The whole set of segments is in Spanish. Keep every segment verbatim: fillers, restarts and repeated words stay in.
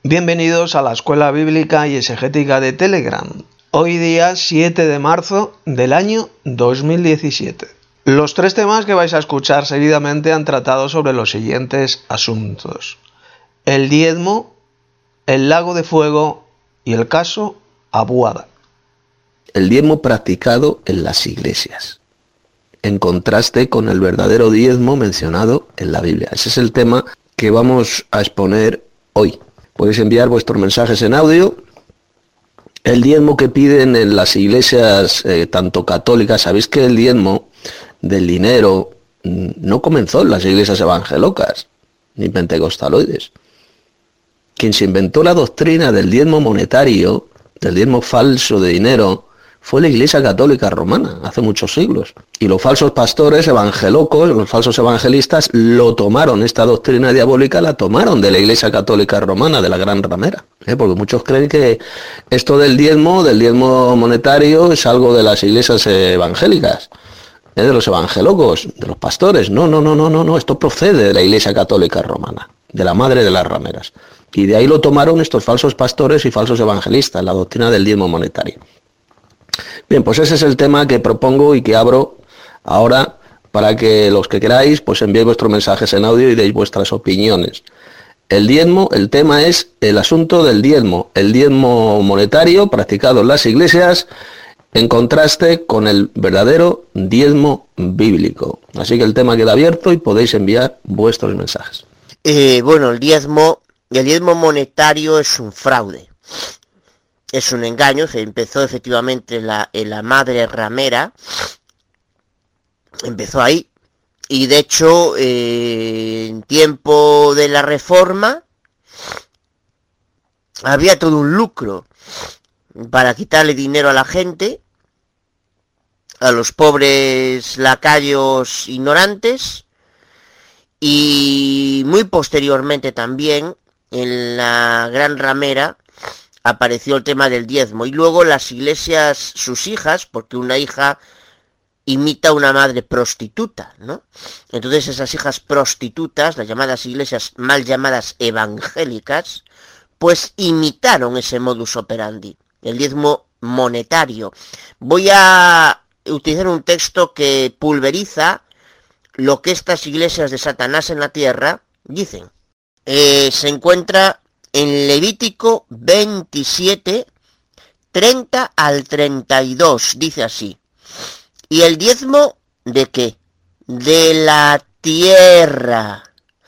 Bienvenidos a la Escuela Bíblica y Exegética de Telegram. Hoy día siete de marzo del año dos mil diecisiete. Los tres temas que vais a escuchar seguidamente han tratado sobre los siguientes asuntos: el diezmo, el lago de fuego y el caso Abuada. El diezmo practicado en las iglesias, en contraste con el verdadero diezmo mencionado en la Biblia. Ese es el tema que vamos a exponer hoy. Podéis enviar vuestros mensajes en audio. El diezmo que piden en las iglesias, eh, tanto católicas, sabéis que el diezmo del dinero no comenzó en las iglesias evangelocas, ni pentecostaloides. Quien se inventó la doctrina del diezmo monetario, del diezmo falso de dinero, fue la Iglesia Católica Romana, hace muchos siglos. Y los falsos pastores evangelocos, los falsos evangelistas, lo tomaron, esta doctrina diabólica la tomaron de la Iglesia Católica Romana, de la Gran Ramera. ¿eh? Porque muchos creen que esto del diezmo, del diezmo monetario, es algo de las iglesias evangélicas, ¿eh? de los evangelocos, de los pastores. No, no, no, no, no, no, esto procede de la Iglesia Católica Romana, de la madre de las rameras. Y de ahí lo tomaron estos falsos pastores y falsos evangelistas, la doctrina del diezmo monetario. Bien, pues ese es el tema que propongo y que abro ahora para que los que queráis pues enviéis vuestros mensajes en audio y deis vuestras opiniones. El diezmo, el tema es el asunto del diezmo, el diezmo monetario practicado en las iglesias en contraste con el verdadero diezmo bíblico. Así que el tema queda abierto y podéis enviar vuestros mensajes. Eh, bueno, el diezmo, el diezmo monetario es un fraude. Es un engaño, se empezó efectivamente en la, en la madre ramera, empezó ahí, y de hecho, eh, en tiempo de la Reforma, había todo un lucro para quitarle dinero a la gente, a los pobres lacayos ignorantes, y muy posteriormente también, en la Gran Ramera, apareció el tema del diezmo. Y luego las iglesias, sus hijas, porque una hija imita a una madre prostituta, ¿no? Entonces esas hijas prostitutas, las llamadas iglesias mal llamadas evangélicas, pues imitaron ese modus operandi, el diezmo monetario. Voy a utilizar un texto que pulveriza lo que estas iglesias de Satanás en la tierra dicen. Eh, se encuentra en Levítico veintisiete, treinta al treinta y dos, dice así: ¿y el diezmo de qué? De la tierra,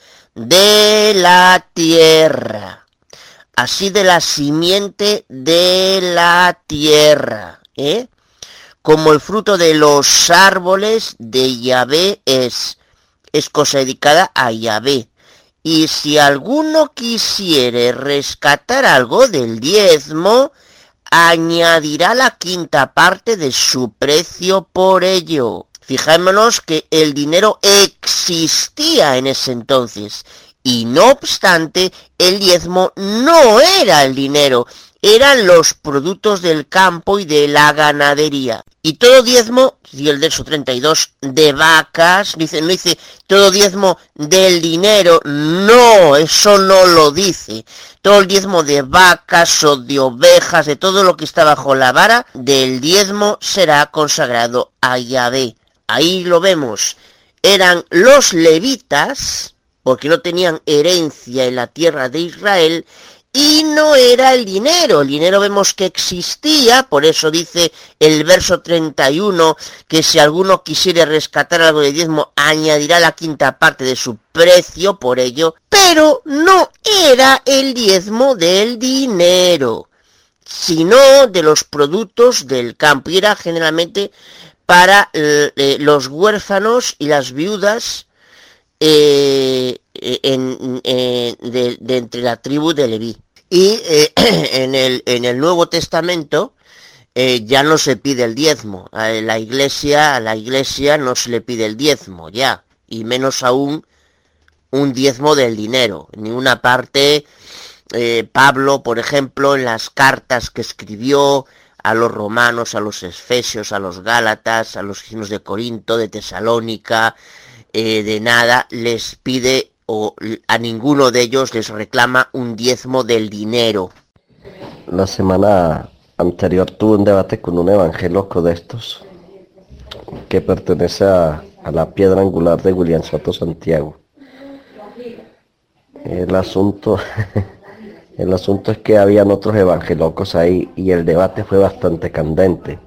de la tierra, así de la simiente de la tierra, ¿eh? Como el fruto de los árboles de Yahvé es, es cosa dedicada a Yahvé. Y si alguno quisiere rescatar algo del diezmo, añadirá la quinta parte de su precio por ello. Fijémonos que el dinero existía en ese entonces, y no obstante, el diezmo no era el dinero, eran los productos del campo y de la ganadería. Y todo diezmo, y el verso treinta y dos, de vacas, dice, no dice todo diezmo del dinero, no, eso no lo dice. Todo el diezmo de vacas o de ovejas, de todo lo que está bajo la vara, del diezmo será consagrado a Yahvé. Ahí lo vemos, eran los levitas, porque no tenían herencia en la tierra de Israel, y no era el dinero, el dinero vemos que existía, por eso dice el verso treinta y uno, que si alguno quisiere rescatar algo de diezmo, añadirá la quinta parte de su precio por ello, pero no era el diezmo del dinero, sino de los productos del campo, y era generalmente para eh, los huérfanos y las viudas, eh, en, eh, de, de entre la tribu de Leví. Y eh, en, el, en el Nuevo Testamento eh, ya no se pide el diezmo. A la iglesia, a la iglesia no se le pide el diezmo ya, y menos aún un diezmo del dinero. En ninguna parte, eh, Pablo, por ejemplo, en las cartas que escribió a los romanos, a los efesios, a los gálatas, a los cristianos de Corinto, de Tesalónica, eh, de nada, les pide o a ninguno de ellos les reclama un diezmo del dinero. La semana anterior tuve un debate con un evangélico de estos que pertenece a, a la piedra angular de William Soto Santiago. El asunto, el asunto es que habían otros evangélicos ahí y el debate fue bastante candente.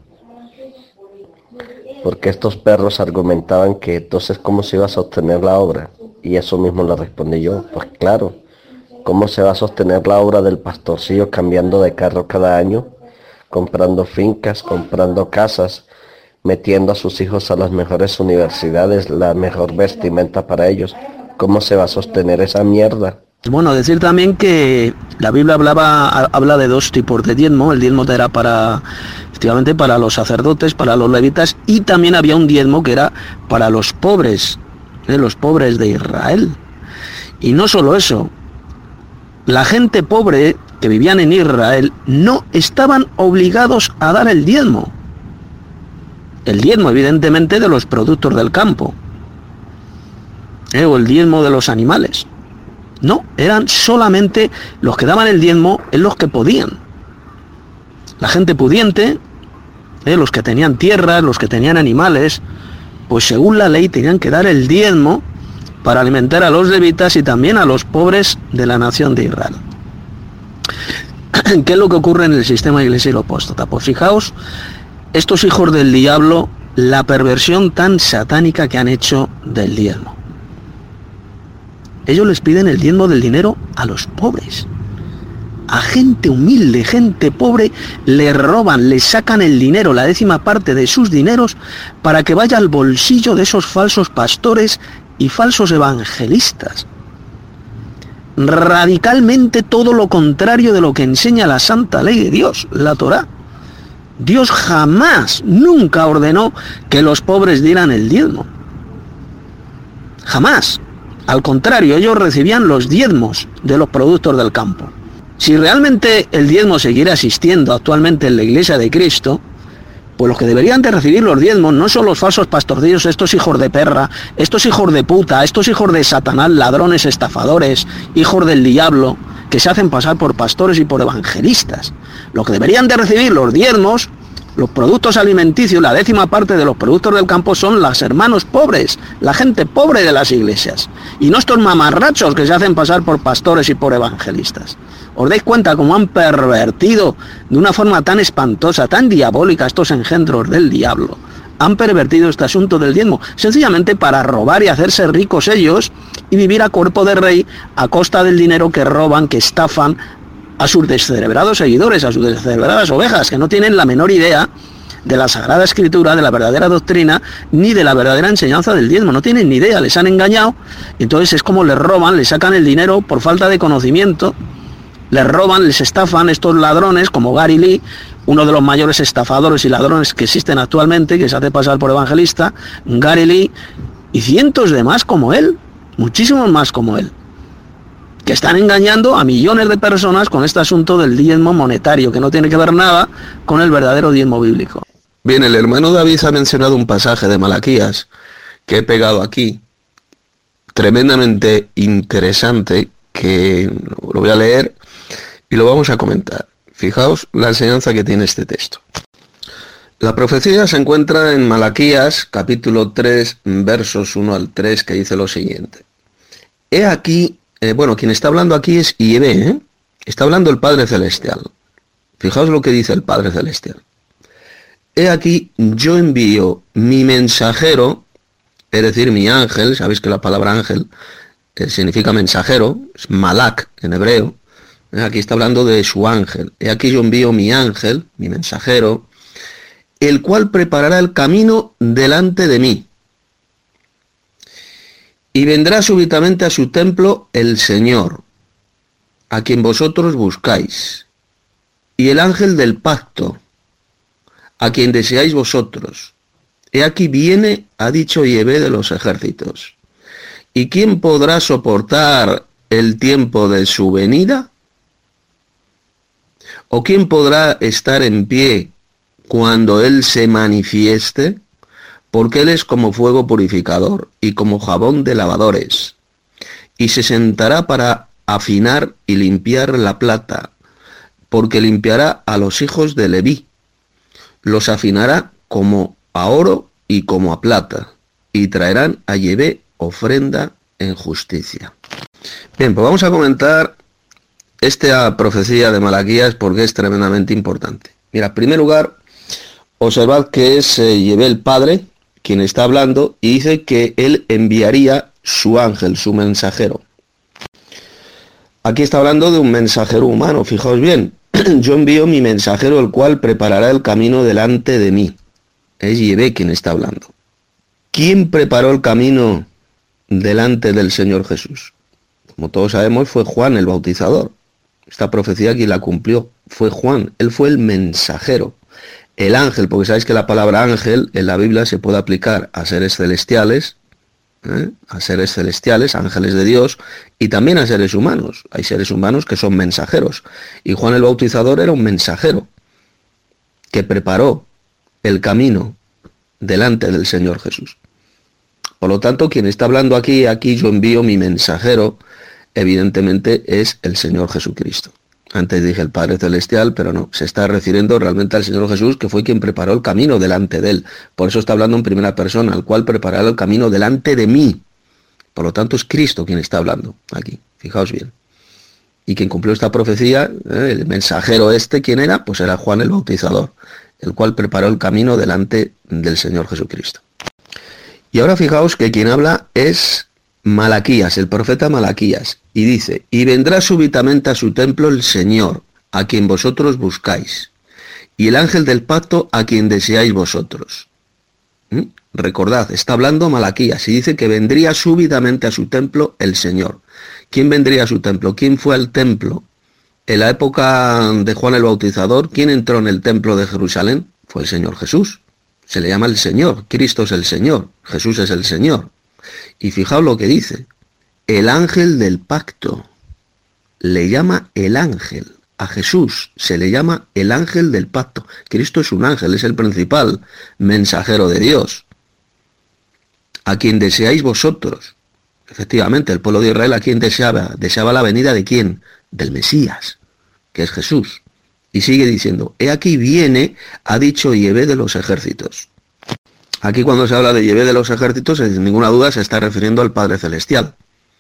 Porque estos perros argumentaban que entonces cómo se iba a sostener la obra. Y eso mismo le respondí yo, pues claro, ¿cómo se va a sostener la obra del pastorcillo cambiando de carro cada año? Comprando fincas, comprando casas, metiendo a sus hijos a las mejores universidades, la mejor vestimenta para ellos. ¿Cómo se va a sostener esa mierda? Bueno, decir también que la Biblia hablaba, habla de dos tipos de diezmo. El diezmo era para, efectivamente, para los sacerdotes, para los levitas, y también había un diezmo que era para los pobres, ¿eh? los pobres de Israel. Y no solo eso, la gente pobre que vivían en Israel no estaban obligados a dar el diezmo. El diezmo, evidentemente, de los productos del campo, ¿eh? o el diezmo de los animales. No, eran solamente los que daban el diezmo en los que podían. La gente pudiente, ¿eh? los que tenían tierras, los que tenían animales, pues según la ley tenían que dar el diezmo para alimentar a los levitas y también a los pobres de la nación de Israel. ¿Qué es lo que ocurre en el sistema iglesia apóstata? Pues fijaos, estos hijos del diablo, la perversión tan satánica que han hecho del diezmo. Ellos les piden el diezmo del dinero a los pobres. A gente humilde, gente pobre, le roban, le sacan el dinero, la décima parte de sus dineros, para que vaya al bolsillo de esos falsos pastores y falsos evangelistas. Radicalmente todo lo contrario de lo que enseña la santa ley de Dios, la Torá. Dios jamás, nunca ordenó que los pobres dieran el diezmo. Jamás. Al contrario, ellos recibían los diezmos de los productos del campo. Si realmente el diezmo siguiera existiendo actualmente en la Iglesia de Cristo, pues los que deberían de recibir los diezmos no son los falsos pastorcillos, estos hijos de perra, estos hijos de puta, estos hijos de Satanás, ladrones, estafadores, hijos del diablo, que se hacen pasar por pastores y por evangelistas. Los que deberían de recibir los diezmos, los productos alimenticios, la décima parte de los productos del campo, son los hermanos pobres, la gente pobre de las iglesias, y no estos mamarrachos que se hacen pasar por pastores y por evangelistas. ¿Os dais cuenta cómo han pervertido de una forma tan espantosa, tan diabólica, estos engendros del diablo? Han pervertido este asunto del diezmo, sencillamente para robar y hacerse ricos ellos y vivir a cuerpo de rey a costa del dinero que roban, que estafan a sus descerebrados seguidores, a sus descerebradas ovejas, que no tienen la menor idea de la Sagrada Escritura, de la verdadera doctrina, ni de la verdadera enseñanza del diezmo. No tienen ni idea, les han engañado, y entonces es como les roban, les sacan el dinero por falta de conocimiento, les roban, les estafan estos ladrones, como Gary Lee, uno de los mayores estafadores y ladrones que existen actualmente, que se hace pasar por evangelista, Gary Lee, y cientos de más como él, muchísimos más como él, que están engañando a millones de personas con este asunto del diezmo monetario, que no tiene que ver nada con el verdadero diezmo bíblico. Bien, el hermano David ha mencionado un pasaje de Malaquías que he pegado aquí, tremendamente interesante, que lo voy a leer y lo vamos a comentar. Fijaos la enseñanza que tiene este texto. La profecía se encuentra en Malaquías, capítulo tres, versos uno al tres, que dice lo siguiente. He aquí, eh, bueno, quien está hablando aquí es Yahvé, ¿eh? Está hablando el Padre Celestial. Fijaos lo que dice el Padre Celestial. He aquí, yo envío mi mensajero, es decir, mi ángel. Sabéis que la palabra ángel eh, significa mensajero, es malak en hebreo. Eh, aquí está hablando de su ángel. He aquí yo envío mi ángel, mi mensajero, el cual preparará el camino delante de mí. Y vendrá súbitamente a su templo el Señor, a quien vosotros buscáis, y el ángel del pacto, a quien deseáis vosotros. He aquí viene, ha dicho Yahvé de los ejércitos. ¿Y quién podrá soportar el tiempo de su venida? ¿O quién podrá estar en pie cuando Él se manifieste? Porque Él es como fuego purificador y como jabón de lavadores. y se sentará para afinar y limpiar la plata, porque limpiará a los hijos de Leví, los afinará como a oro y como a plata, y traerán a Yahvé ofrenda en justicia. Bien, pues vamos a comentar esta profecía de Malaquías porque es tremendamente importante. Mira, en primer lugar, observad que es eh, Yahvé el Padre quien está hablando y dice que él enviaría su ángel, su mensajero. Aquí está hablando de un mensajero humano, fijaos bien. Yo envío mi mensajero, el cual preparará el camino delante de mí. Es Yahvé quien está hablando. ¿Quién preparó el camino delante del Señor Jesús? Como todos sabemos, fue Juan el Bautizador. Esta profecía quien la cumplió fue Juan. Él fue el mensajero. El ángel, porque sabéis que la palabra ángel en la Biblia se puede aplicar a seres celestiales, ¿eh? a seres celestiales, ángeles de Dios, y también a seres humanos. Hay seres humanos que son mensajeros. Y Juan el Bautizador era un mensajero que preparó el camino delante del Señor Jesús. Por lo tanto, quien está hablando aquí, aquí yo envío mi mensajero, evidentemente es el Señor Jesucristo. Antes dije el Padre Celestial, pero no, se está refiriendo realmente al Señor Jesús, que fue quien preparó el camino delante de él. Por eso está hablando en primera persona, al cual preparará el camino delante de mí. Por lo tanto, es Cristo quien está hablando aquí, fijaos bien. Y quien cumplió esta profecía, eh, el mensajero este, ¿quién era? Pues era Juan el Bautizador, el cual preparó el camino delante del Señor Jesucristo. Y ahora fijaos que quien habla es Malaquías, el profeta Malaquías, y dice, y vendrá súbitamente a su templo el Señor, a quien vosotros buscáis, y el ángel del pacto a quien deseáis vosotros. ¿Mm? Recordad, está hablando Malaquías, y dice que vendría súbitamente a su templo el Señor. ¿Quién vendría a su templo? ¿Quién fue al templo? En la época de Juan el Bautizador, ¿quién entró en el templo de Jerusalén? Fue el Señor Jesús. Se le llama el Señor, Cristo es el Señor, Jesús es el Señor. Y fijaos lo que dice, el ángel del pacto, le llama el ángel, a Jesús se le llama el ángel del pacto. Cristo es un ángel, es el principal mensajero de Dios, a quien deseáis vosotros. Efectivamente, el pueblo de Israel, ¿a quien deseaba? Deseaba la venida de quién? Del Mesías, que es Jesús. Y sigue diciendo, he aquí viene, ha dicho Yahvé de los ejércitos. Aquí cuando se habla de Yahvé de los ejércitos, sin ninguna duda se está refiriendo al Padre Celestial.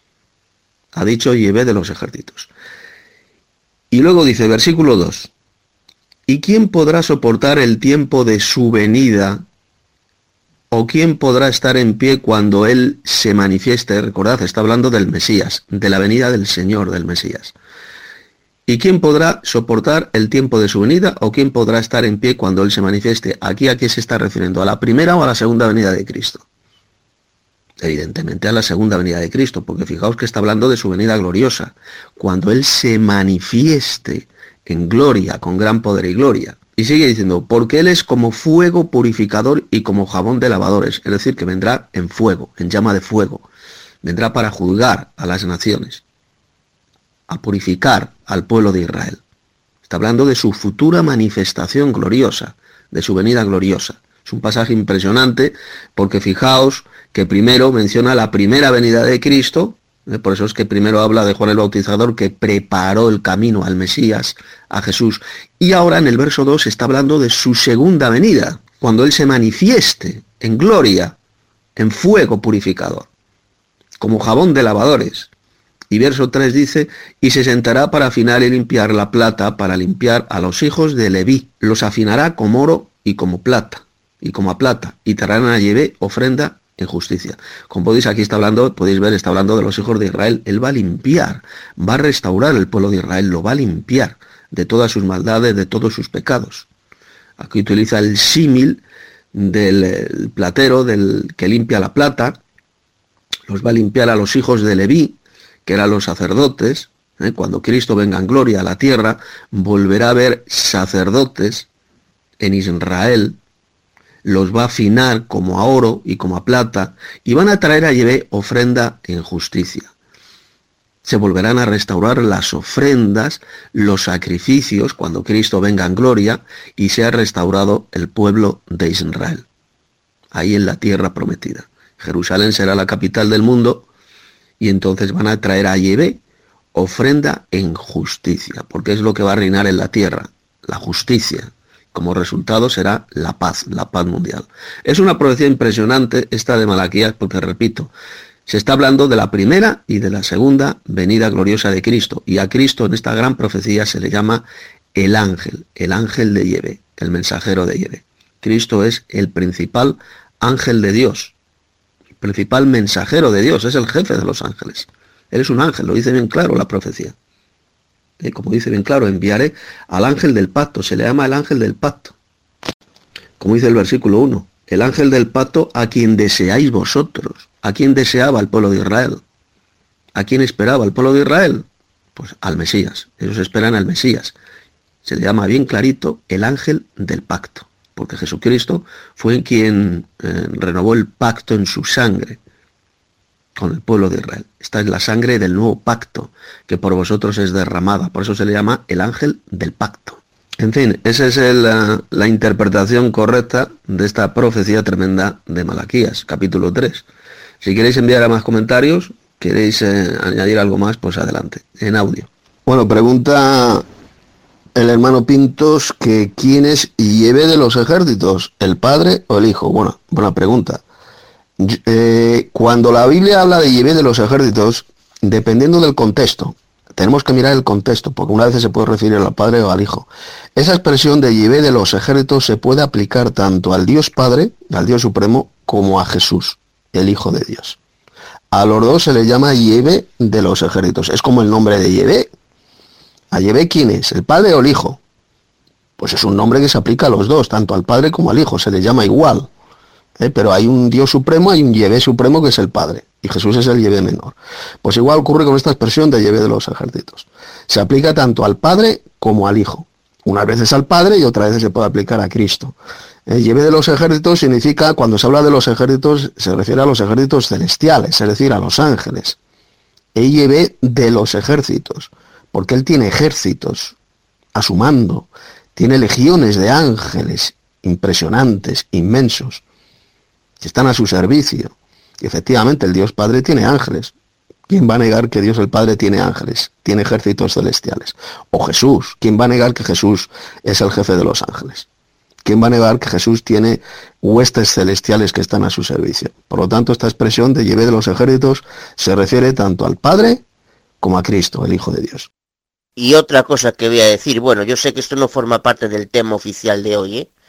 Ha dicho Yahvé de los ejércitos. Y luego dice, versículo dos, ¿y quién podrá soportar el tiempo de su venida? ¿O quién podrá estar en pie cuando Él se manifieste? Recordad, está hablando del Mesías, de la venida del Señor, del Mesías. ¿Y quién podrá soportar el tiempo de su venida o quién podrá estar en pie cuando Él se manifieste? ¿Aquí a qué se está refiriendo? ¿A la primera o a la segunda venida de Cristo? Evidentemente a la segunda venida de Cristo, porque fijaos que está hablando de su venida gloriosa, cuando Él se manifieste en gloria, con gran poder y gloria. Y sigue diciendo, porque Él es como fuego purificador y como jabón de lavadores, es decir, que vendrá en fuego, en llama de fuego, vendrá para juzgar a las naciones, a purificar al pueblo de Israel. Está hablando de su futura manifestación gloriosa, de su venida gloriosa. Es un pasaje impresionante porque fijaos que primero menciona la primera venida de Cristo, ¿eh? Por eso es que primero habla de Juan el Bautizador que preparó el camino al Mesías, a Jesús, y ahora en el verso dos está hablando de su segunda venida, cuando Él se manifieste en gloria, en fuego purificador, como jabón de lavadores. Y verso tres dice, y se sentará para afinar y limpiar la plata, para limpiar a los hijos de Leví. Los afinará como oro y como plata, y como a plata, y traerán a Yahvé ofrenda en justicia. Como podéis, aquí está hablando, podéis ver, está hablando de los hijos de Israel. Él va a limpiar, va a restaurar el pueblo de Israel, lo va a limpiar de todas sus maldades, de todos sus pecados. Aquí utiliza el símil del platero, del que limpia la plata, los va a limpiar a los hijos de Leví, que eran los sacerdotes. ¿eh? Cuando Cristo venga en gloria a la tierra, volverá a haber sacerdotes en Israel, los va a afinar como a oro y como a plata, y van a traer a Yahvé ofrenda en justicia. Se volverán a restaurar las ofrendas, los sacrificios, cuando Cristo venga en gloria, y sea restaurado el pueblo de Israel, ahí en la tierra prometida. Jerusalén será la capital del mundo, y entonces van a traer a Yahvé ofrenda en justicia, porque es lo que va a reinar en la tierra, la justicia. Como resultado será la paz, la paz mundial. Es una profecía impresionante esta de Malaquías, porque repito, se está hablando de la primera y de la segunda venida gloriosa de Cristo, y a Cristo en esta gran profecía se le llama el ángel, el ángel de Yahvé, el mensajero de Yahvé. Cristo es el principal ángel de Dios, el principal mensajero de Dios, es el jefe de los ángeles. Él es un ángel, lo dice bien claro la profecía. Eh, como dice bien claro, enviaré al ángel del pacto, se le llama el ángel del pacto. Como dice el versículo uno, el ángel del pacto a quien deseáis vosotros. ¿A quién deseaba el pueblo de Israel? ¿A quién esperaba el pueblo de Israel? Pues al Mesías, ellos esperan al Mesías. Se le llama bien clarito el ángel del pacto, porque Jesucristo fue quien eh, renovó el pacto en su sangre con el pueblo de Israel. Esta es la sangre del nuevo pacto que por vosotros es derramada, por eso se le llama el ángel del pacto. En fin, esa es el, la, la interpretación correcta de esta profecía tremenda de Malaquías, capítulo tres. Si queréis enviar a más comentarios, queréis eh, añadir algo más, pues adelante, en audio. Bueno, pregunta el hermano Pintos que quién es Yahvé de los ejércitos, el padre o el hijo. Bueno, buena pregunta. Eh, cuando la Biblia habla de Yahvé de los ejércitos, dependiendo del contexto, tenemos que mirar el contexto, porque una vez se puede referir al padre o al hijo. Esa expresión de Yahvé de los ejércitos se puede aplicar tanto al Dios Padre, al Dios Supremo, como a Jesús, el Hijo de Dios. A los dos se le llama Yahvé de los ejércitos. Es como el nombre de Yahvé. ¿A Yahvé quién es? ¿El padre o el hijo? Pues es un nombre que se aplica a los dos, tanto al padre como al hijo. Se le llama igual. ¿Eh? Pero hay un Dios supremo, hay un Yahvé supremo que es el Padre, y Jesús es el Yahvé menor. Pues igual ocurre con esta expresión de Yahvé de los ejércitos. Se aplica tanto al Padre como al Hijo. Unas veces al Padre y otras veces se puede aplicar a Cristo. El Yahvé de los ejércitos significa, cuando se habla de los ejércitos, se refiere a los ejércitos celestiales, es decir, a los ángeles. El Yahvé de los ejércitos, porque Él tiene ejércitos a su mando, tiene legiones de ángeles impresionantes, inmensos, que están a su servicio. Y efectivamente el Dios Padre tiene ángeles. ¿Quién va a negar que Dios el Padre tiene ángeles? Tiene ejércitos celestiales. O Jesús. ¿Quién va a negar que Jesús es el jefe de los ángeles? ¿Quién va a negar que Jesús tiene huestes celestiales que están a su servicio? Por lo tanto, esta expresión de Yahvé de los ejércitos se refiere tanto al Padre como a Cristo, el Hijo de Dios. Y otra cosa que voy a decir, bueno, yo sé que esto no forma parte del tema oficial de hoy, ¿eh?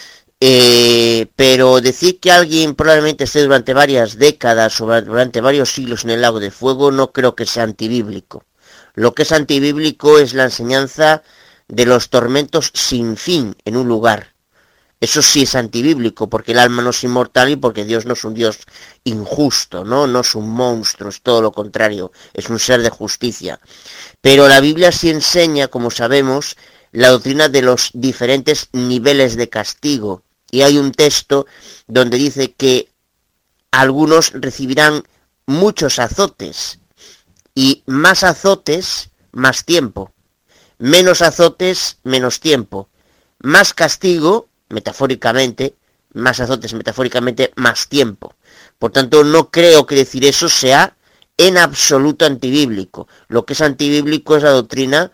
Eh, pero decir que alguien probablemente esté durante varias décadas o durante varios siglos en el lago de fuego no creo que sea antibíblico. Lo que es antibíblico es la enseñanza de los tormentos sin fin en un lugar. Eso sí es antibíblico, porque el alma no es inmortal y porque Dios no es un Dios injusto, ¿no? No es un monstruo, es todo lo contrario, es un ser de justicia. Pero la Biblia sí enseña, como sabemos, la doctrina de los diferentes niveles de castigo. Y hay un texto donde dice que algunos recibirán muchos azotes, y más azotes, más tiempo, menos azotes, menos tiempo, más castigo, metafóricamente, más azotes, metafóricamente, más tiempo. Por tanto, no creo que decir eso sea en absoluto antibíblico. Lo que es antibíblico es la doctrina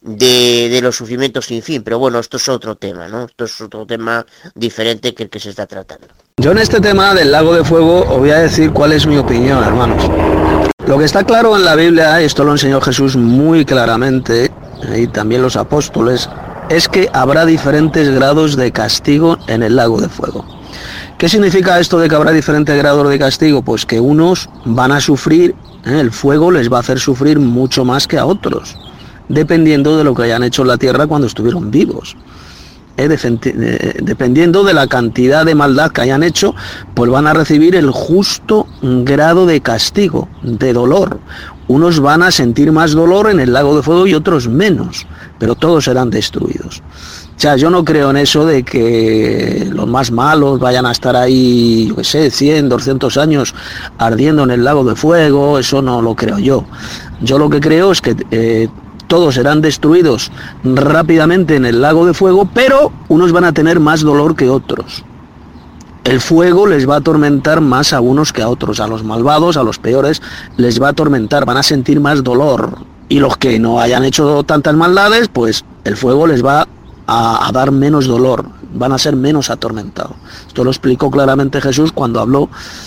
De, de los sufrimientos sin fin, pero bueno, esto es otro tema, ¿no? Esto es otro tema diferente que el que se está tratando. Yo en este tema del lago de fuego os voy a decir cuál es mi opinión, hermanos. Lo que está claro en la Biblia, esto lo enseñó Jesús muy claramente, y también los apóstoles, es que habrá diferentes grados de castigo en el lago de fuego. ¿Qué significa esto de que habrá diferentes grados de castigo? Pues que unos van a sufrir, ¿eh? El fuego les va a hacer sufrir mucho más que a otros, dependiendo de lo que hayan hecho en la tierra cuando estuvieron vivos. Eh, eh, dependiendo de la cantidad de maldad que hayan hecho, pues van a recibir el justo grado de castigo, de dolor. Unos van a sentir más dolor en el lago de fuego y otros menos, pero todos serán destruidos. O sea, yo no creo en eso de que los más malos vayan a estar ahí, yo qué sé, cien, doscientos años ardiendo en el lago de fuego. Eso no lo creo yo. Yo lo que creo es que eh, todos serán destruidos rápidamente en el lago de fuego, pero unos van a tener más dolor que otros. el fuego les va a atormentar más a unos que a otros. A los malvados, a los peores, les va a atormentar, van a sentir más dolor. Y los que no hayan hecho tantas maldades, pues el fuego les va a, a dar menos dolor, van a ser menos atormentados. Esto lo explicó claramente Jesús cuando habló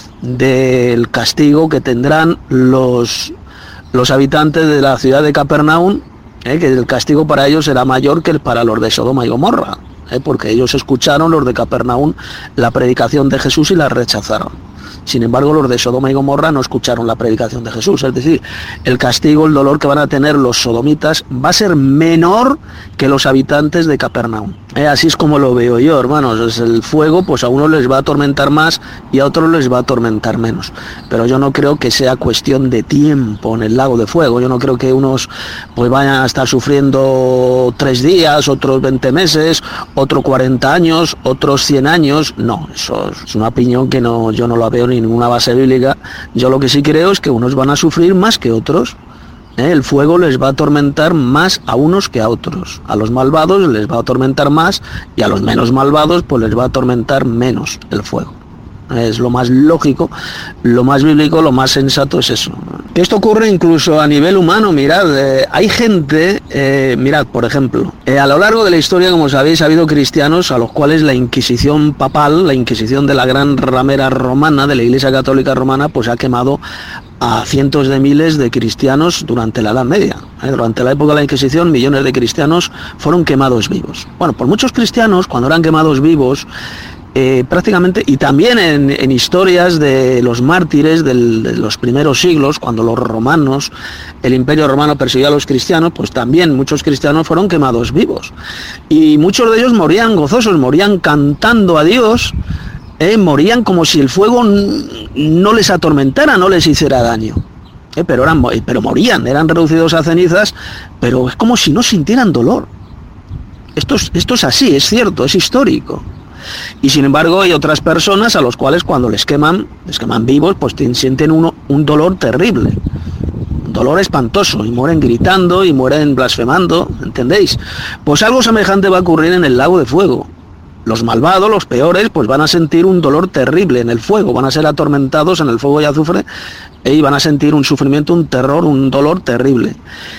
del castigo que tendrán los, los habitantes de la ciudad de Capernaum, eh, que el castigo para ellos será mayor que el para los de Sodoma y Gomorra, eh, porque ellos escucharon, los de Capernaum, la predicación de Jesús y la rechazaron. Sin embargo, los de Sodoma y Gomorra no escucharon la predicación de Jesús. Es decir, el castigo, el dolor que van a tener los sodomitas va a ser menor que los habitantes de Capernaum. Eh, así es como lo veo yo, hermanos. Es el fuego, pues a unos les va a atormentar más y a otros les va a atormentar menos. Pero yo no creo que sea cuestión de tiempo en el lago de fuego. Yo no creo que unos pues vayan a estar sufriendo tres días, otros veinte meses, otros cuarenta años, otros cien años. No, eso es una opinión que no, yo no la veo ni ninguna base bíblica. Yo lo que sí creo es que unos van a sufrir más que otros. ¿Eh? El fuego les va a atormentar más a unos que a otros. A los malvados les va a atormentar más y a los menos malvados pues les va a atormentar menos el fuego. Es lo más lógico, lo más bíblico, lo más sensato es eso. Esto ocurre incluso a nivel humano. Mirad, eh, hay gente, eh, mirad, por ejemplo, eh, a lo largo de la historia, como sabéis, ha habido cristianos a los cuales la Inquisición papal, la Inquisición de la gran ramera romana, de la Iglesia Católica Romana, pues ha quemado a cientos de miles de cristianos durante la Edad Media. Eh, durante la época de la Inquisición, millones de cristianos fueron quemados vivos. Bueno, por muchos cristianos, cuando eran quemados vivos, Eh, prácticamente, y también en, en historias de los mártires del, de los primeros siglos, cuando los romanos, el Imperio Romano persiguió a los cristianos, pues también muchos cristianos fueron quemados vivos. Y muchos de ellos morían gozosos, morían cantando a Dios, eh, morían como si el fuego no les atormentara, no les hiciera daño. Eh, pero, eran, pero morían, eran reducidos a cenizas, pero es como si no sintieran dolor. Esto es, esto es así, es cierto, es histórico. Y sin embargo hay otras personas a los cuales cuando les queman, les queman vivos, pues sienten uno, un dolor terrible, un dolor espantoso, y mueren gritando y mueren blasfemando, ¿entendéis? Pues algo semejante va a ocurrir en el lago de fuego. Los malvados, los peores, pues van a sentir un dolor terrible en el fuego, van a ser atormentados en el fuego y azufre y van a sentir un sufrimiento, un terror, un dolor terrible.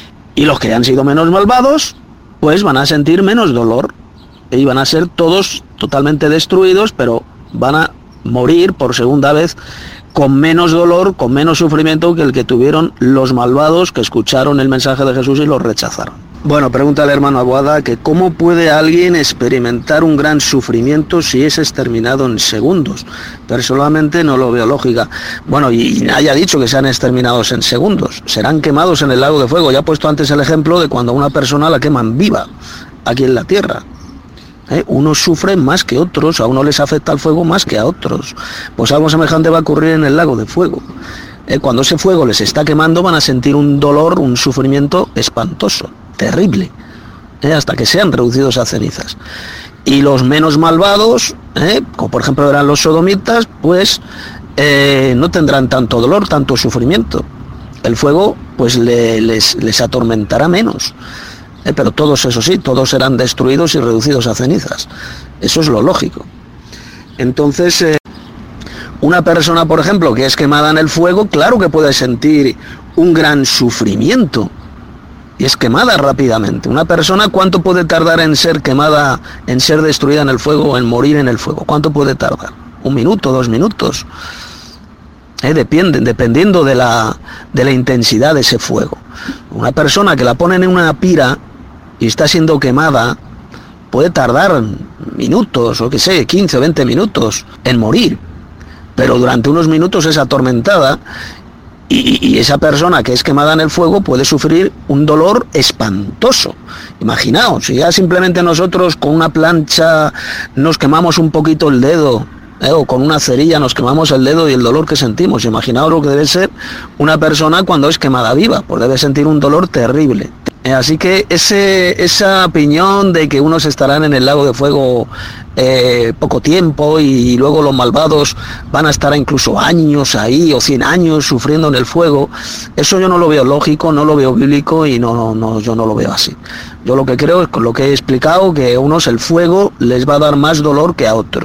Y los que han sido menos malvados, pues van a sentir menos dolor. Y van a ser todos totalmente destruidos, pero van a morir por segunda vez con menos dolor, con menos sufrimiento que el que tuvieron los malvados que escucharon el mensaje de Jesús y lo rechazaron. Bueno, pregunta al hermano Abuada que cómo puede alguien experimentar un gran sufrimiento si es exterminado en segundos. Personalmente no lo veo lógica. Bueno, y nadie ha dicho que sean exterminados en segundos. Serán quemados en el lago de fuego. Ya he puesto antes el ejemplo de cuando a una persona la queman viva aquí en la tierra. ¿Eh? Unos sufren más que otros, a unos les afecta el fuego más que a otros. Pues algo semejante va a ocurrir en el lago de fuego. ¿Eh? Cuando ese fuego les está quemando van a sentir un dolor, un sufrimiento espantoso, terrible, ¿eh? Hasta que sean reducidos a cenizas. Y los menos malvados, ¿eh? Como por ejemplo eran los sodomitas, pues eh, no tendrán tanto dolor, tanto sufrimiento. El fuego pues le, les, les atormentará menos. Eh, pero todos, eso sí, todos serán destruidos y reducidos a cenizas. Eso es lo lógico. Entonces, eh, una persona, por ejemplo, que es quemada en el fuego, claro que puede sentir un gran sufrimiento. Y es quemada rápidamente. Una persona, ¿cuánto puede tardar en ser quemada, en ser destruida en el fuego o en morir en el fuego? ¿Cuánto puede tardar? ¿Un minuto, dos minutos? Eh, depende, dependiendo de la, de la intensidad de ese fuego. Una persona que la ponen en una pira y está siendo quemada, puede tardar minutos, o qué sé, quince o veinte minutos en morir, pero durante unos minutos es atormentada y, y esa persona que es quemada en el fuego puede sufrir un dolor espantoso. Imaginaos, si ya simplemente nosotros con una plancha nos quemamos un poquito el dedo, Eh, o con una cerilla nos quemamos el dedo y el dolor que sentimos. Imaginaos lo que debe ser una persona cuando es quemada viva, pues debe sentir un dolor terrible. Eh, así que ese, esa opinión de que unos estarán en el lago de fuego eh, poco tiempo y luego los malvados van a estar incluso años ahí o cien años sufriendo en el fuego, eso yo no lo veo lógico, no lo veo bíblico y no, no, yo no lo veo así. Yo lo que creo es con lo que he explicado, que a unos el fuego les va a dar más dolor que a otros.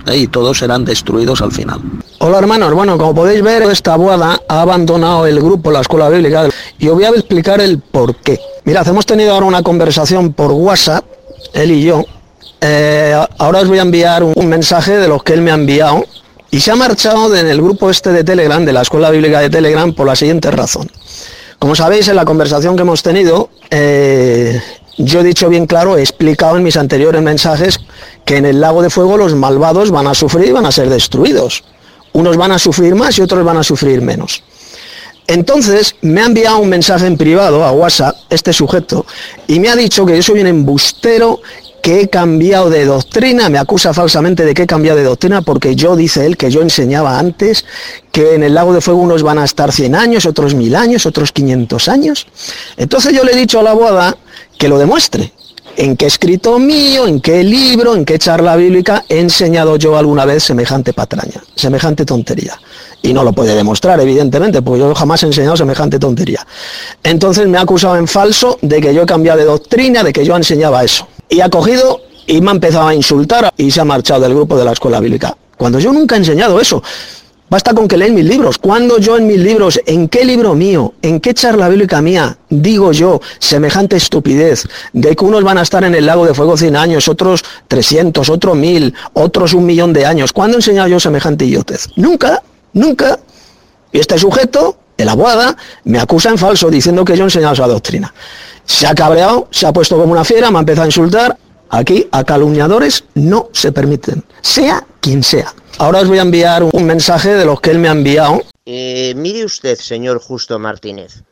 ¿eh? Y todos serán destruidos al final. Hola hermanos, bueno, como podéis ver, esta boda ha abandonado el grupo, la escuela bíblica, y os voy a explicar el por qué. Mirad, hemos tenido ahora una conversación por WhatsApp, él y yo. Eh, ahora os voy a enviar un, un mensaje de los que él me ha enviado, y se ha marchado en el grupo este de Telegram, de la escuela bíblica de Telegram, por la siguiente razón. Como sabéis, en la conversación que hemos tenido, eh, yo he dicho bien claro, he explicado en mis anteriores mensajes que en el lago de fuego los malvados van a sufrir y van a ser destruidos. Unos van a sufrir más y otros van a sufrir menos. Entonces me ha enviado un mensaje en privado a WhatsApp, este sujeto, y me ha dicho que yo soy un embustero, que he cambiado de doctrina, me acusa falsamente de que he cambiado de doctrina porque yo, dice él, que yo enseñaba antes que en el lago de fuego unos van a estar cien años, otros mil años, otros quinientos años. Entonces yo le he dicho a la boda que lo demuestre. ¿En qué escrito mío, en qué libro, en qué charla bíblica he enseñado yo alguna vez semejante patraña, semejante tontería? Y no lo puede demostrar, evidentemente, porque yo jamás he enseñado semejante tontería. Entonces me ha acusado en falso de que yo he cambiado de doctrina, de que yo enseñaba eso. Y ha cogido y me ha empezado a insultar y se ha marchado del grupo de la escuela bíblica. Cuando yo nunca he enseñado eso. Basta con que lean mis libros. Cuando yo en mis libros, en qué libro mío, en qué charla bíblica mía, digo yo semejante estupidez de que unos van a estar en el lago de fuego cien años, otros trescientos, otros mil, otros un millón de años? ¿Cuándo he enseñado yo semejante idiotez? Nunca, nunca. Y este sujeto, el abuada, me acusa en falso diciendo que yo he enseñado esa doctrina. Se ha cabreado, se ha puesto como una fiera, me ha empezado a insultar. Aquí a calumniadores no se permiten, sea quien sea. Ahora os voy a enviar un mensaje de los que él me ha enviado. Eh, mire usted, señor Justo Martínez,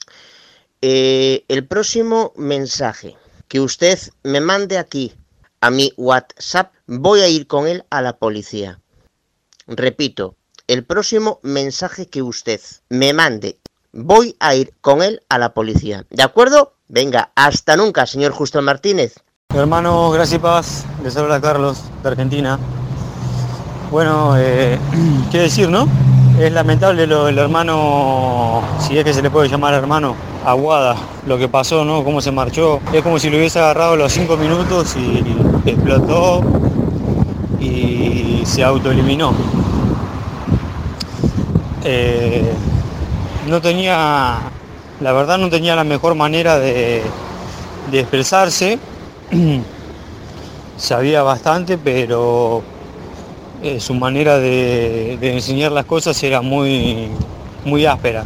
eh, el próximo mensaje que usted me mande aquí a mi WhatsApp, voy a ir con él a la policía. Repito, el próximo mensaje que usted me mande, voy a ir con él a la policía. ¿De acuerdo? Venga, hasta nunca, señor Justo Martínez. Hermano, gracias y paz. Les habla Carlos, de Argentina. Bueno, eh, qué decir, ¿no? Es lamentable lo del hermano, si es que se le puede llamar hermano, Aguada, lo que pasó, ¿no? Cómo se marchó. Es como si lo hubiese agarrado los cinco minutos y explotó y se autoeliminó. Eh, no tenía, la verdad no tenía la mejor manera de, de expresarse. Sabía bastante, pero eh, su manera de, de enseñar las cosas era muy, muy áspera.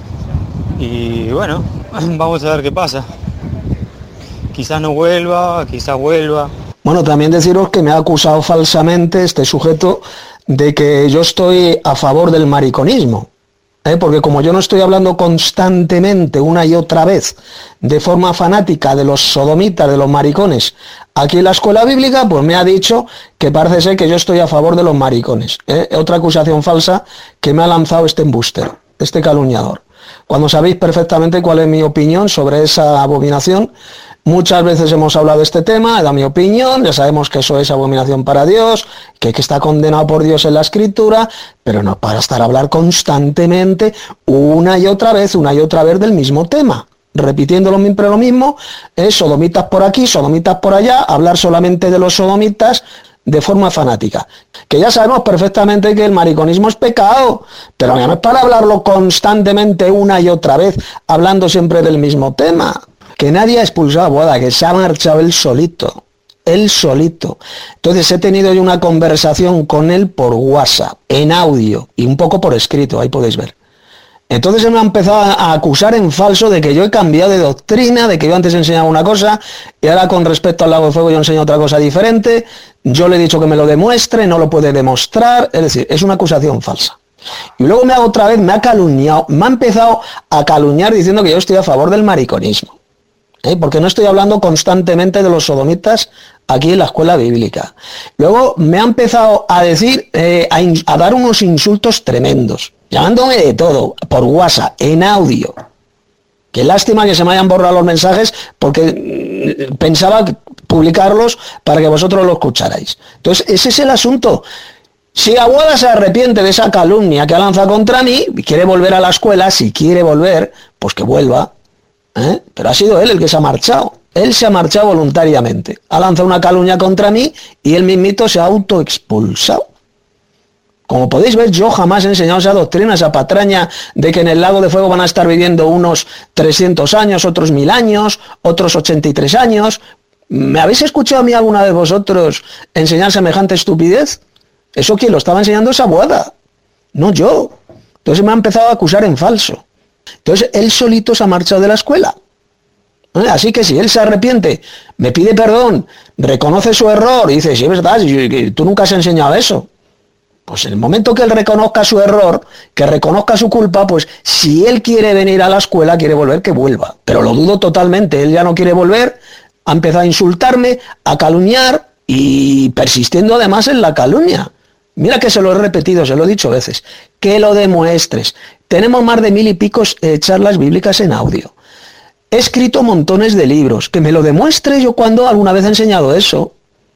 Y bueno, vamos a ver qué pasa. Quizás no vuelva, quizás vuelva. Bueno, también deciros que me ha acusado falsamente este sujeto de que yo estoy a favor del mariconismo. ¿Eh? Porque como yo no estoy hablando constantemente una y otra vez de forma fanática de los sodomitas, de los maricones aquí en la escuela bíblica, pues me ha dicho que parece ser que yo estoy a favor de los maricones. ¿Eh? Otra acusación falsa que me ha lanzado este embustero, este calumniador. Cuando sabéis perfectamente cuál es mi opinión sobre esa abominación. Muchas veces hemos hablado de este tema, he dado mi opinión, ya sabemos que eso es abominación para Dios, que, que está condenado por Dios en la Escritura, pero no para estar a hablar constantemente una y otra vez, una y otra vez del mismo tema, repitiendo lo, siempre lo mismo, eh, sodomitas por aquí, sodomitas por allá, hablar solamente de los sodomitas de forma fanática. Que ya sabemos perfectamente que el mariconismo es pecado, pero ya no es para hablarlo constantemente una y otra vez, hablando siempre del mismo tema. Que nadie ha expulsado a Boada, que se ha marchado él solito, él solito. Entonces he tenido yo una conversación con él por WhatsApp, en audio y un poco por escrito, ahí podéis ver. Entonces él me ha empezado a acusar en falso de que yo he cambiado de doctrina, de que yo antes enseñaba una cosa y ahora con respecto al lago de fuego yo enseño otra cosa diferente. Yo le he dicho que me lo demuestre, no lo puede demostrar, es decir, es una acusación falsa. Y luego me ha otra vez, me ha calumniado, me ha empezado a calumniar diciendo que yo estoy a favor del mariconismo. ¿Eh? Porque no estoy hablando constantemente de los sodomitas aquí en la escuela bíblica. Luego me ha empezado a decir, eh, a, in, a dar unos insultos tremendos, llamándome de todo, por WhatsApp, en audio. Qué lástima que se me hayan borrado los mensajes, porque mm, pensaba publicarlos para que vosotros lo escucharais. Entonces, ese es el asunto. Si Aguada se arrepiente de esa calumnia que ha lanzado contra mí, y quiere volver a la escuela, si quiere volver, pues que vuelva. ¿Eh? Pero ha sido él el que se ha marchado, Él se ha marchado voluntariamente, ha lanzado una calumnia contra mí y él mismito se ha autoexpulsado. Como podéis ver, yo jamás he enseñado esa doctrina, esa patraña de que en el lago de fuego van a estar viviendo unos trescientos años, otros mil años, otros ochenta y tres años. ¿Me habéis escuchado a mí alguna de vosotros enseñar semejante estupidez? Eso quien lo estaba enseñando es Boada, no yo. Entonces me ha empezado a acusar en falso. Entonces él solito se ha marchado de la escuela. ¿Eh? Así que si él se arrepiente, me pide perdón, reconoce su error y dice, sí, es verdad, tú nunca has enseñado eso. Pues en el momento que él reconozca su error, que reconozca su culpa, pues si él quiere venir a la escuela, quiere volver, que vuelva. Pero lo dudo totalmente, él ya no quiere volver, ha empezado a insultarme, a calumniar y persistiendo además en la calumnia. Mira que se lo he repetido, se lo he dicho veces, que lo demuestres. Tenemos más de mil y pico eh, charlas bíblicas en audio. He escrito montones de libros, que me lo demuestre yo cuando alguna vez he enseñado eso.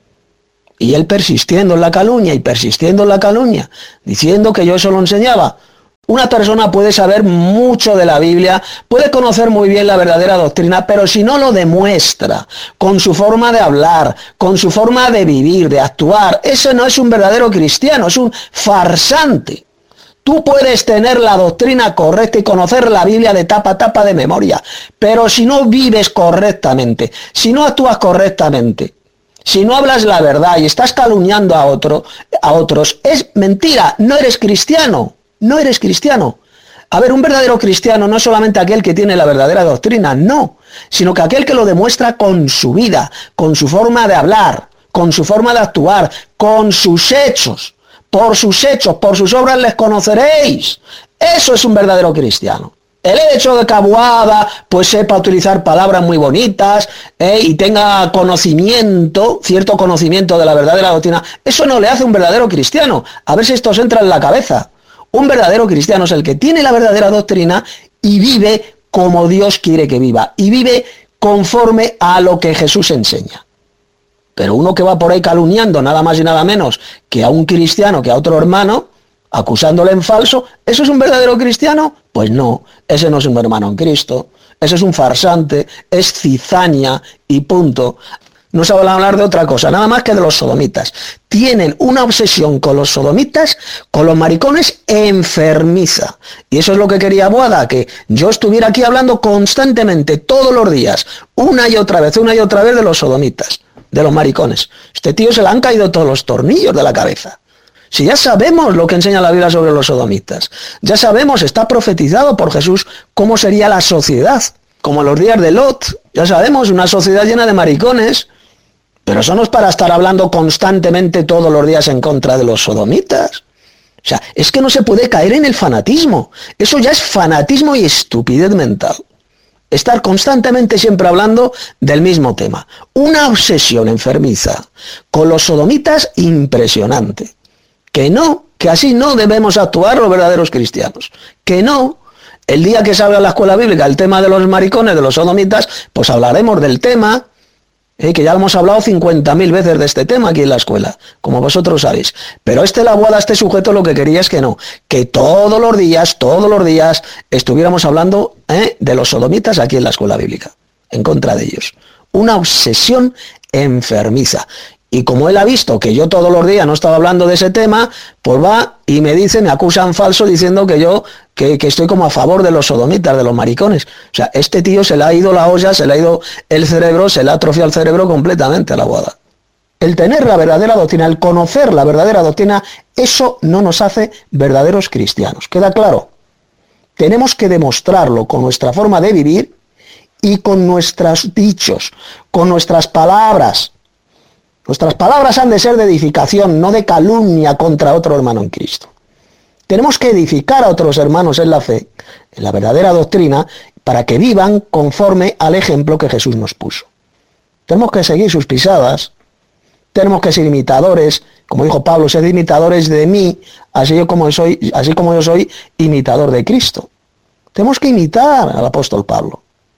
Y él persistiendo en la calumnia y persistiendo en la calumnia, diciendo que yo eso lo enseñaba. Una persona puede saber mucho de la Biblia, puede conocer muy bien la verdadera doctrina, pero si no lo demuestra con su forma de hablar, con su forma de vivir, de actuar, ese no es un verdadero cristiano, es un farsante. Tú puedes tener la doctrina correcta y conocer la Biblia de tapa a tapa de memoria, pero si no vives correctamente, si no actúas correctamente, si no hablas la verdad y estás calumniando a, otro, a otros, es mentira, no eres cristiano, no eres cristiano. A ver, un verdadero cristiano no es solamente aquel que tiene la verdadera doctrina, no, sino que aquel que lo demuestra con su vida, con su forma de hablar, con su forma de actuar, con sus hechos. Por sus hechos, por sus obras les conoceréis. Eso es un verdadero cristiano. El hecho de que Boada pues sepa utilizar palabras muy bonitas eh, y tenga conocimiento, cierto conocimiento de la verdadera doctrina, eso no le hace un verdadero cristiano. A ver si esto os entra en la cabeza. Un verdadero cristiano es el que tiene la verdadera doctrina y vive como Dios quiere que viva. Y vive conforme a lo que Jesús enseña. Pero uno que va por ahí calumniando nada más y nada menos que a un cristiano, que a otro hermano, acusándole en falso, ¿eso es un verdadero cristiano? Pues no, ese no es un hermano en Cristo, ese es un farsante, es cizaña y punto. No se va a hablar de otra cosa, nada más que de los sodomitas. Tienen una obsesión con los sodomitas, con los maricones enfermiza. Y eso es lo que quería Boada, que yo estuviera aquí hablando constantemente, todos los días, una y otra vez, una y otra vez de los sodomitas, de los maricones. Este tío se le han caído todos los tornillos de la cabeza. Si ya sabemos lo que enseña la Biblia sobre los sodomitas, ya sabemos, está profetizado por Jesús cómo sería la sociedad, como los días de Lot, ya sabemos, una sociedad llena de maricones, pero eso no es para estar hablando constantemente todos los días en contra de los sodomitas. O sea, es que no se puede caer en el fanatismo, eso ya es fanatismo y estupidez mental. Estar constantemente siempre hablando del mismo tema. Una obsesión enfermiza con los sodomitas impresionante. Que no, que así no debemos actuar los verdaderos cristianos. Que no, el día que salga en la escuela bíblica el tema de los maricones, de los sodomitas, pues hablaremos del tema, eh, que ya hemos hablado cincuenta mil veces de este tema aquí en la escuela, como vosotros sabéis. Pero este la Boada, este sujeto, lo que quería es que no, que todos los días, todos los días, estuviéramos hablando eh, de los sodomitas aquí en la escuela bíblica, en contra de ellos. Una obsesión enfermiza. Y como él ha visto que yo todos los días no estaba hablando de ese tema, pues va y me dice, me acusa en falso diciendo que yo, que, que estoy como a favor de los sodomitas, de los maricones. O sea, este tío se le ha ido la olla, se le ha ido el cerebro, se le ha atrofiado el cerebro completamente a la Boada. El tener la verdadera doctrina, el conocer la verdadera doctrina, eso no nos hace verdaderos cristianos. ¿Queda claro? Tenemos que demostrarlo con nuestra forma de vivir y con nuestros dichos, con nuestras palabras. Nuestras palabras han de ser de edificación, no de calumnia contra otro hermano en Cristo. Tenemos que edificar a otros hermanos en la fe, en la verdadera doctrina, para que vivan conforme al ejemplo que Jesús nos puso. Tenemos que seguir sus pisadas, tenemos que ser imitadores, como dijo Pablo, sed imitadores de mí, así, yo como soy, así como yo soy imitador de Cristo. Tenemos que imitar al apóstol Pablo.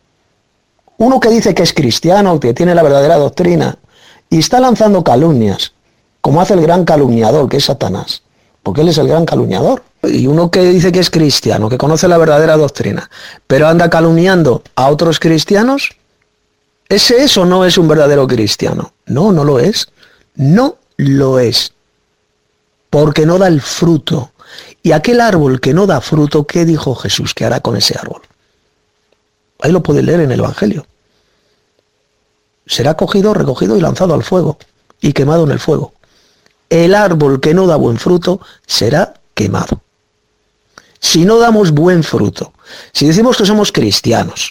Uno que dice que es cristiano, que tiene la verdadera doctrina, y está lanzando calumnias, como hace el gran calumniador, que es Satanás, porque él es el gran calumniador. Y uno que dice que es cristiano, que conoce la verdadera doctrina, pero anda calumniando a otros cristianos, ¿Ese es o no es un verdadero cristiano? No, no lo es. No lo es. Porque no da el fruto. Y aquel árbol que no da fruto, ¿qué dijo Jesús que hará con ese árbol? Ahí lo puedes leer en el Evangelio. Será cogido, recogido y lanzado al fuego, y quemado en el fuego. El árbol que no da buen fruto será quemado. Si no damos buen fruto, si decimos que somos cristianos,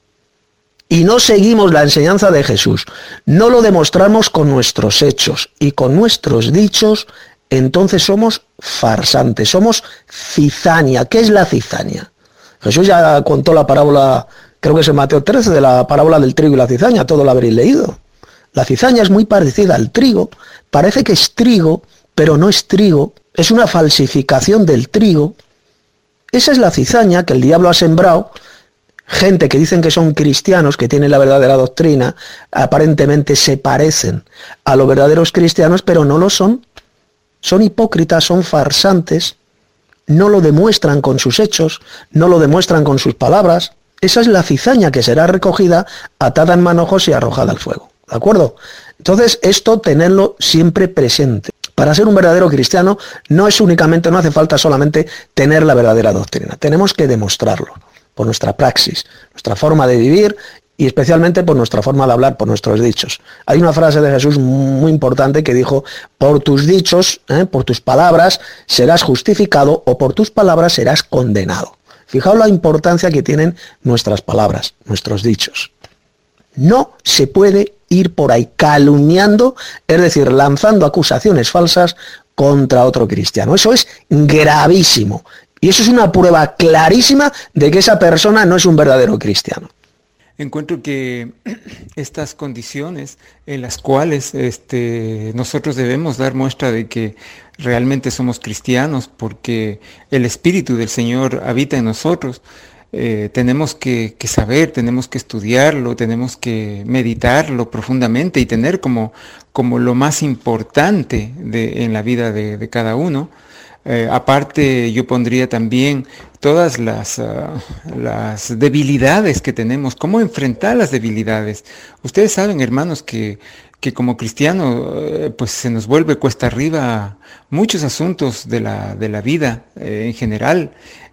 y no seguimos la enseñanza de Jesús, no lo demostramos con nuestros hechos y con nuestros dichos, entonces somos farsantes, somos cizaña. ¿Qué es la cizaña? Jesús ya contó la parábola, creo que es en Mateo trece, de la parábola del trigo y la cizaña, todo lo habréis leído. La cizaña es muy parecida al trigo, parece que es trigo, pero no es trigo, es una falsificación del trigo. Esa es la cizaña que el diablo ha sembrado. Gente que dicen que son cristianos, que tienen la verdadera doctrina, aparentemente se parecen a los verdaderos cristianos, pero no lo son. Son hipócritas, son farsantes, no lo demuestran con sus hechos, no lo demuestran con sus palabras. Esa es la cizaña que será recogida, atada en manojos y arrojada al fuego. ¿De acuerdo? Entonces, esto tenerlo siempre presente. Para ser un verdadero cristiano no es únicamente, no hace falta solamente tener la verdadera doctrina. Tenemos que demostrarlo por nuestra praxis, nuestra forma de vivir y especialmente por nuestra forma de hablar, por nuestros dichos. Hay una frase de Jesús muy importante que dijo: por tus dichos, ¿eh? por tus palabras serás justificado, o por tus palabras serás condenado. Fijaos la importancia que tienen nuestras palabras, nuestros dichos. No se puede ir por ahí calumniando, es decir, lanzando acusaciones falsas contra otro cristiano. Eso es gravísimo. Y eso es una prueba clarísima de que esa persona no es un verdadero cristiano. Encuentro que estas condiciones en las cuales este, nosotros debemos dar muestra de que realmente somos cristianos, porque el Espíritu del Señor habita en nosotros, eh, tenemos que, que saber, tenemos que estudiarlo, tenemos que meditarlo profundamente y tener como, como lo más importante de, en la vida de, de cada uno. Eh, aparte, yo pondría también todas las, uh, las debilidades que tenemos, cómo enfrentar las debilidades. Ustedes saben, hermanos, que, que como cristiano, eh, pues se nos vuelve cuesta arriba muchos asuntos de la, de la vida eh, en general,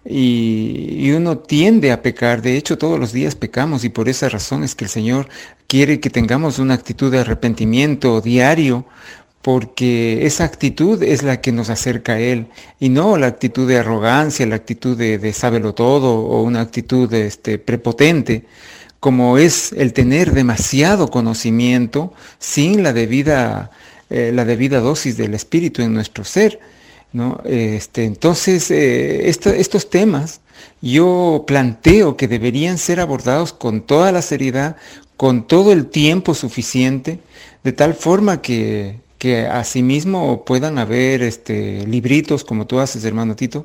y, y uno tiende a pecar. De hecho, todos los días pecamos, y por esa razón es que el Señor quiere que tengamos una actitud de arrepentimiento diario, porque esa actitud es la que nos acerca a Él, y no la actitud de arrogancia, la actitud de, de sábelo todo, o una actitud este, prepotente, como es el tener demasiado conocimiento sin la debida, eh, la debida dosis del Espíritu en nuestro ser, ¿no? Este, entonces, eh, esta, estos temas yo planteo que deberían ser abordados con toda la seriedad, con todo el tiempo suficiente, de tal forma que que asimismo puedan haber este, libritos como tú haces, hermano Tito,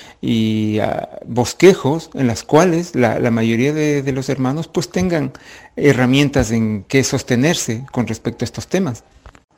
y uh, bosquejos en las cuales la, la mayoría de, de los hermanos pues tengan herramientas en que sostenerse con respecto a estos temas.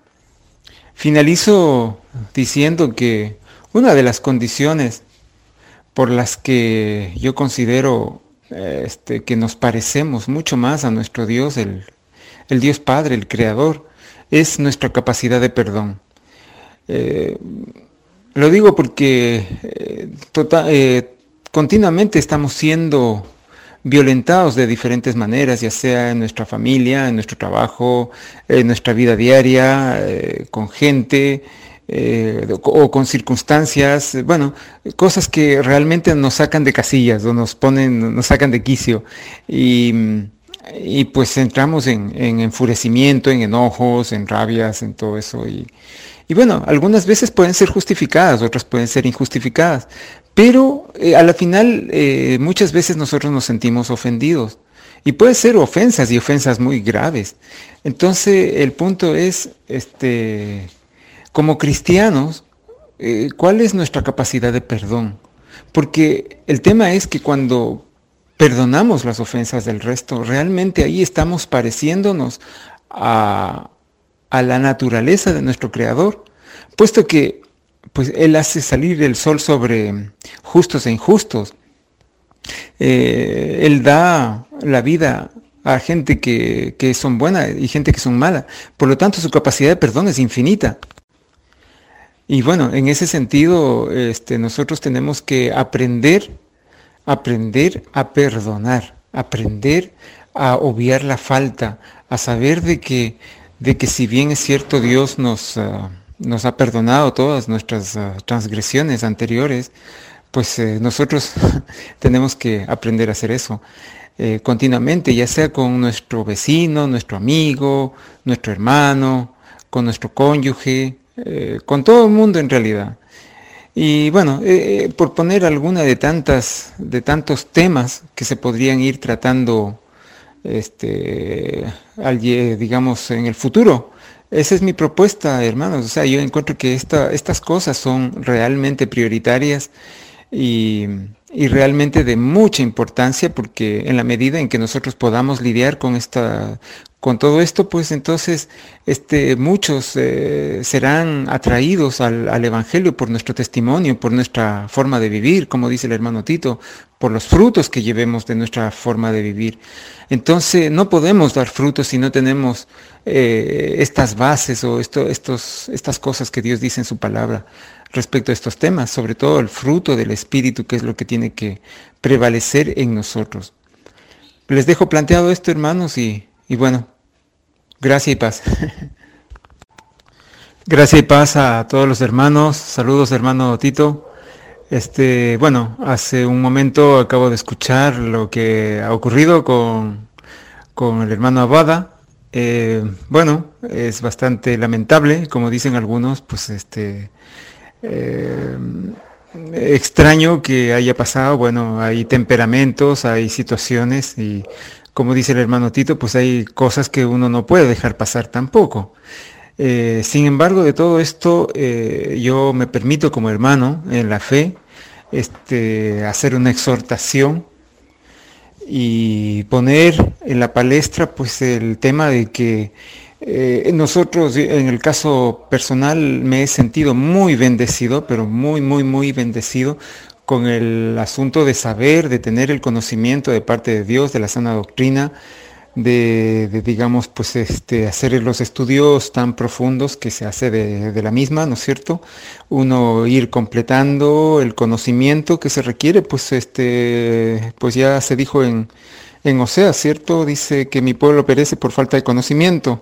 Finalizo diciendo que una de las condiciones por las que yo considero eh, este, que nos parecemos mucho más a nuestro Dios, el, el Dios Padre, el Creador, es nuestra capacidad de perdón. Eh, lo digo porque eh, total, eh, continuamente estamos siendo violentados de diferentes maneras, ya sea en nuestra familia, en nuestro trabajo, en nuestra vida diaria, eh, con gente eh, o con circunstancias, bueno, cosas que realmente nos sacan de casillas o nos ponen, nos sacan de quicio. Y Y pues entramos en, en enfurecimiento, en enojos, en rabias, en todo eso. Y, y bueno, algunas veces pueden ser justificadas, otras pueden ser injustificadas. Pero eh, a la final eh, muchas veces nosotros nos sentimos ofendidos. Y puede ser ofensas y ofensas muy graves. Entonces el punto es, este, como cristianos, eh, ¿cuál es nuestra capacidad de perdón? Porque el tema es que cuando perdonamos las ofensas del resto, realmente ahí estamos pareciéndonos a, a la naturaleza de nuestro Creador, puesto que pues, Él hace salir el sol sobre justos e injustos. Eh, él da la vida a gente que, que son buenas y gente que son malas. Por lo tanto, su capacidad de perdón es infinita. Y bueno, en ese sentido, este, nosotros tenemos que aprender, aprender a perdonar, aprender a obviar la falta, a saber de que, de que si bien es cierto, Dios nos, uh, nos ha perdonado todas nuestras uh, transgresiones anteriores, pues eh, nosotros tenemos que aprender a hacer eso eh, continuamente, ya sea con nuestro vecino, nuestro amigo, nuestro hermano, con nuestro cónyuge, eh, con todo el mundo en realidad. Y bueno, eh, por poner alguna de tantas, de tantos temas que se podrían ir tratando, este, al, digamos, en el futuro. Esa es mi propuesta, hermanos. O sea, yo encuentro que esta, estas cosas son realmente prioritarias y, y realmente de mucha importancia, porque en la medida en que nosotros podamos lidiar con esta, con todo esto, pues entonces este, muchos eh, serán atraídos al, al Evangelio por nuestro testimonio, por nuestra forma de vivir, como dice el hermano Tito, por los frutos que llevemos de nuestra forma de vivir. Entonces no podemos dar frutos si no tenemos eh, estas bases o esto, estos, estas cosas que Dios dice en su palabra respecto a estos temas, sobre todo el fruto del Espíritu, que es lo que tiene que prevalecer en nosotros. Les dejo planteado esto, hermanos, y, y bueno, gracia y paz. Gracia y paz a todos los hermanos. Saludos, hermano Tito. Este, bueno, hace un momento acabo de escuchar lo que ha ocurrido con, con el hermano Abada. Eh, bueno, es bastante lamentable, como dicen algunos, pues este, eh, extraño que haya pasado. Bueno, hay temperamentos, hay situaciones y, como dice el hermano Tito, pues hay cosas que uno no puede dejar pasar tampoco. Eh, sin embargo, de todo esto, eh, yo me permito como hermano en la fe este, hacer una exhortación y poner en la palestra pues el tema de que eh, nosotros, en el caso personal, me he sentido muy bendecido, pero muy, muy, muy bendecido con el asunto de saber, de tener el conocimiento de parte de Dios, de la sana doctrina, de, de digamos, pues este, hacer los estudios tan profundos que se hace de, de la misma, ¿no es cierto? Uno ir completando el conocimiento que se requiere, pues este, pues ya se dijo en, en Oseas, ¿cierto? Dice que mi pueblo perece por falta de conocimiento.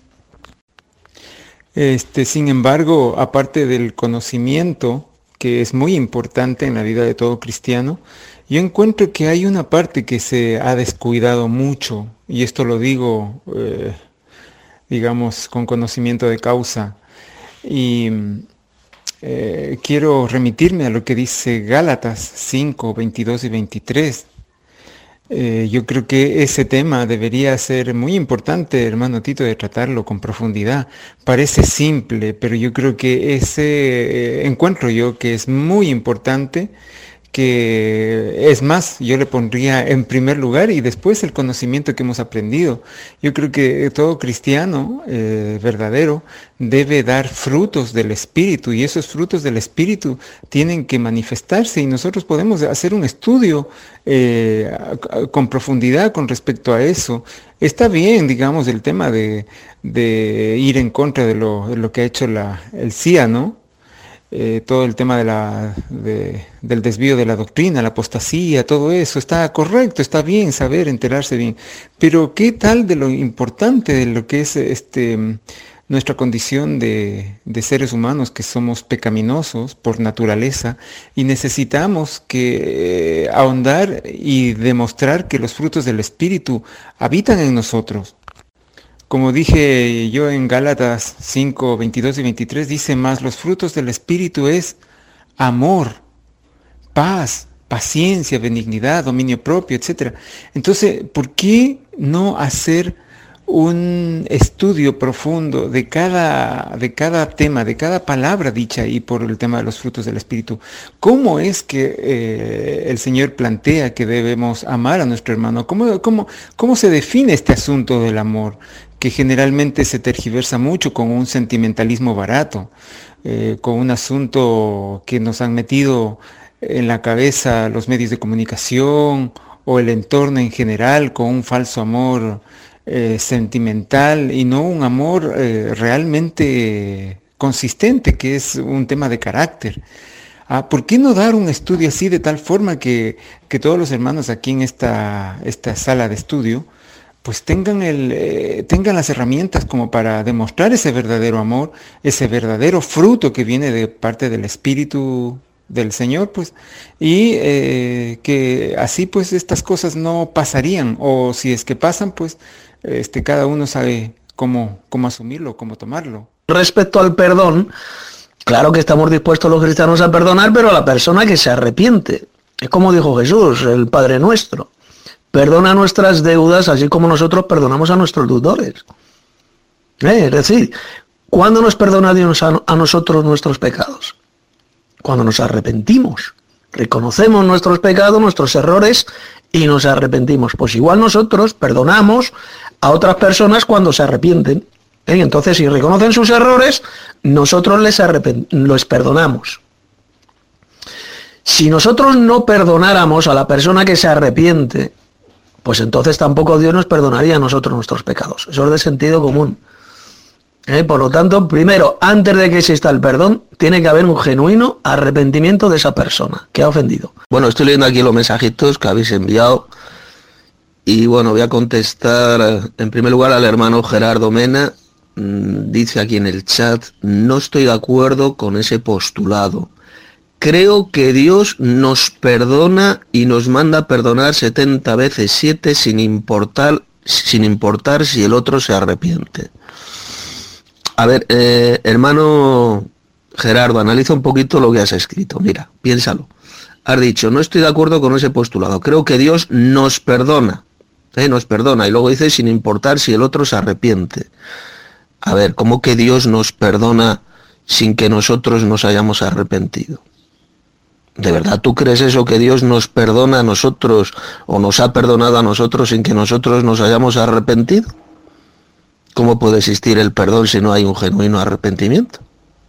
Este, sin embargo, aparte del conocimiento, que es muy importante en la vida de todo cristiano, yo encuentro que hay una parte que se ha descuidado mucho, y esto lo digo, eh, digamos, con conocimiento de causa, y eh, quiero remitirme a lo que dice Gálatas cinco, veintidós y veintitrés. Eh, yo creo que ese tema debería ser muy importante, hermano Tito, de tratarlo con profundidad. Parece simple, pero yo creo que ese eh, encuentro yo que es muy importante, que es más, yo le pondría en primer lugar y después el conocimiento que hemos aprendido. Yo creo que todo cristiano eh, verdadero debe dar frutos del Espíritu, y esos frutos del Espíritu tienen que manifestarse, y nosotros podemos hacer un estudio eh, con profundidad con respecto a eso. Está bien, digamos, el tema de, de ir en contra de lo, de lo que ha hecho la, el C I A, ¿no? Eh, todo el tema de la, de, del desvío de la doctrina, la apostasía, todo eso, está correcto, está bien saber, enterarse bien, pero ¿qué tal de lo importante de lo que es este, nuestra condición de, de seres humanos, que somos pecaminosos por naturaleza y necesitamos que eh, ahondar y demostrar que los frutos del Espíritu habitan en nosotros? Como dije yo en Gálatas cinco, veintidós y veintitrés, dice más, los frutos del Espíritu es amor, paz, paciencia, benignidad, dominio propio, etcétera. Entonces, ¿por qué no hacer un estudio profundo de cada, de cada tema, de cada palabra dicha ahí por el tema de los frutos del Espíritu? ¿Cómo es que eh, el Señor plantea que debemos amar a nuestro hermano? ¿Cómo, cómo, cómo se define este asunto del amor, que generalmente se tergiversa mucho con un sentimentalismo barato, eh, con un asunto que nos han metido en la cabeza los medios de comunicación o el entorno en general con un falso amor eh, sentimental y no un amor eh, realmente consistente, que es un tema de carácter. Ah, ¿por qué no dar un estudio así de tal forma que, que todos los hermanos aquí en esta, esta sala de estudio pues tengan, el, eh, tengan las herramientas como para demostrar ese verdadero amor, ese verdadero fruto que viene de parte del Espíritu del Señor, pues, y eh, que así pues estas cosas no pasarían, o si es que pasan, pues este, cada uno sabe cómo, cómo asumirlo, cómo tomarlo. Respecto al perdón, claro que estamos dispuestos los cristianos a perdonar, pero a la persona que se arrepiente. Es como dijo Jesús, el Padre Nuestro. Perdona nuestras deudas, así como nosotros perdonamos a nuestros deudores. Eh, es decir, ¿cuándo nos perdona Dios a, a nosotros nuestros pecados? Cuando nos arrepentimos. Reconocemos nuestros pecados, nuestros errores y nos arrepentimos. Pues igual nosotros perdonamos a otras personas cuando se arrepienten. ¿Eh? Entonces, si reconocen sus errores, nosotros les, arrepent- les perdonamos. Si nosotros no perdonáramos a la persona que se arrepiente, pues entonces tampoco Dios nos perdonaría a nosotros nuestros pecados. Eso es de sentido común. ¿Eh? Por lo tanto, primero, antes de que exista el perdón, tiene que haber un genuino arrepentimiento de esa persona que ha ofendido. Bueno, estoy leyendo aquí los mensajitos que habéis enviado. Y bueno, voy a contestar en primer lugar al hermano Gerardo Mena. Dice aquí en el chat, no estoy de acuerdo con ese postulado. Creo que Dios nos perdona y nos manda a perdonar setenta veces siete sin importar, sin importar si el otro se arrepiente. A ver, eh, hermano Gerardo, analiza un poquito lo que has escrito. Mira, piénsalo. Has dicho, no estoy de acuerdo con ese postulado. Creo que Dios nos perdona. ¿eh? Nos perdona. Y luego dice, sin importar si el otro se arrepiente. A ver, ¿cómo que Dios nos perdona sin que nosotros nos hayamos arrepentido? ¿De verdad tú crees eso, que Dios nos perdona a nosotros o nos ha perdonado a nosotros sin que nosotros nos hayamos arrepentido? ¿Cómo puede existir el perdón si no hay un genuino arrepentimiento?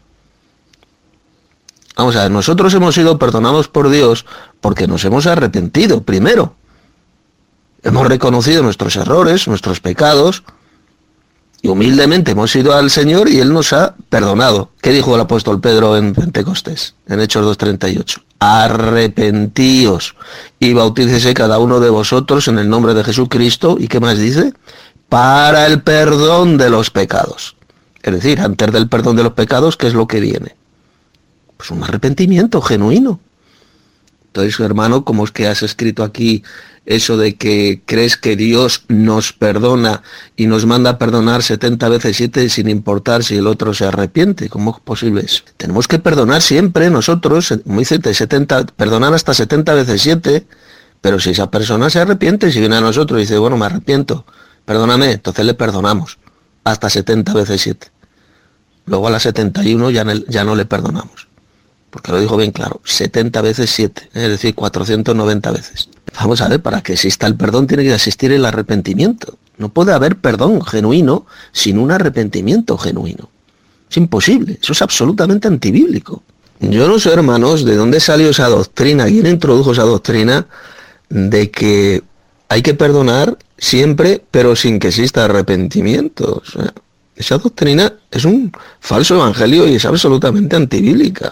Vamos a ver, nosotros hemos sido perdonados por Dios porque nos hemos arrepentido primero. Hemos reconocido nuestros errores, nuestros pecados, y humildemente hemos ido al Señor y Él nos ha perdonado. ¿Qué dijo el apóstol Pedro en Pentecostés? En Hechos dos treinta y ocho. Arrepentíos y bautícese cada uno de vosotros en el nombre de Jesucristo. ¿Y qué más dice? Para el perdón de los pecados. Es decir, antes del perdón de los pecados, ¿qué es lo que viene? Pues un arrepentimiento genuino. Entonces, hermano, ¿cómo es que has escrito aquí eso de que crees que Dios nos perdona y nos manda a perdonar setenta veces siete sin importar si el otro se arrepiente? ¿Cómo es posible eso? Tenemos que perdonar siempre nosotros, como dice, setenta, perdonar hasta setenta veces siete, pero si esa persona se arrepiente, si viene a nosotros y dice, bueno, me arrepiento, perdóname, entonces le perdonamos hasta setenta veces siete. Luego a las setenta y uno ya, ne, ya no le perdonamos. Porque lo dijo bien claro, setenta veces siete, es decir, cuatrocientas noventa veces. Vamos a ver, para que exista el perdón tiene que existir el arrepentimiento. No puede haber perdón genuino sin un arrepentimiento genuino. Es imposible, eso es absolutamente antibíblico. Yo no sé, hermanos, de dónde salió esa doctrina, quién introdujo esa doctrina de que hay que perdonar siempre, pero sin que exista arrepentimiento. O sea, esa doctrina es un falso evangelio y es absolutamente antibíblica.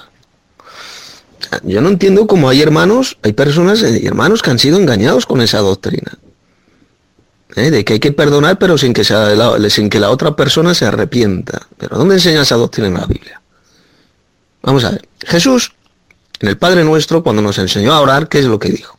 Yo no entiendo cómo hay hermanos, hay personas y hermanos que han sido engañados con esa doctrina. ¿Eh? De que hay que perdonar pero sin que, sea la, sin que la otra persona se arrepienta. ¿Pero dónde enseña esa doctrina en la Biblia? Vamos a ver. Jesús, en el Padre Nuestro, cuando nos enseñó a orar, ¿qué es lo que dijo?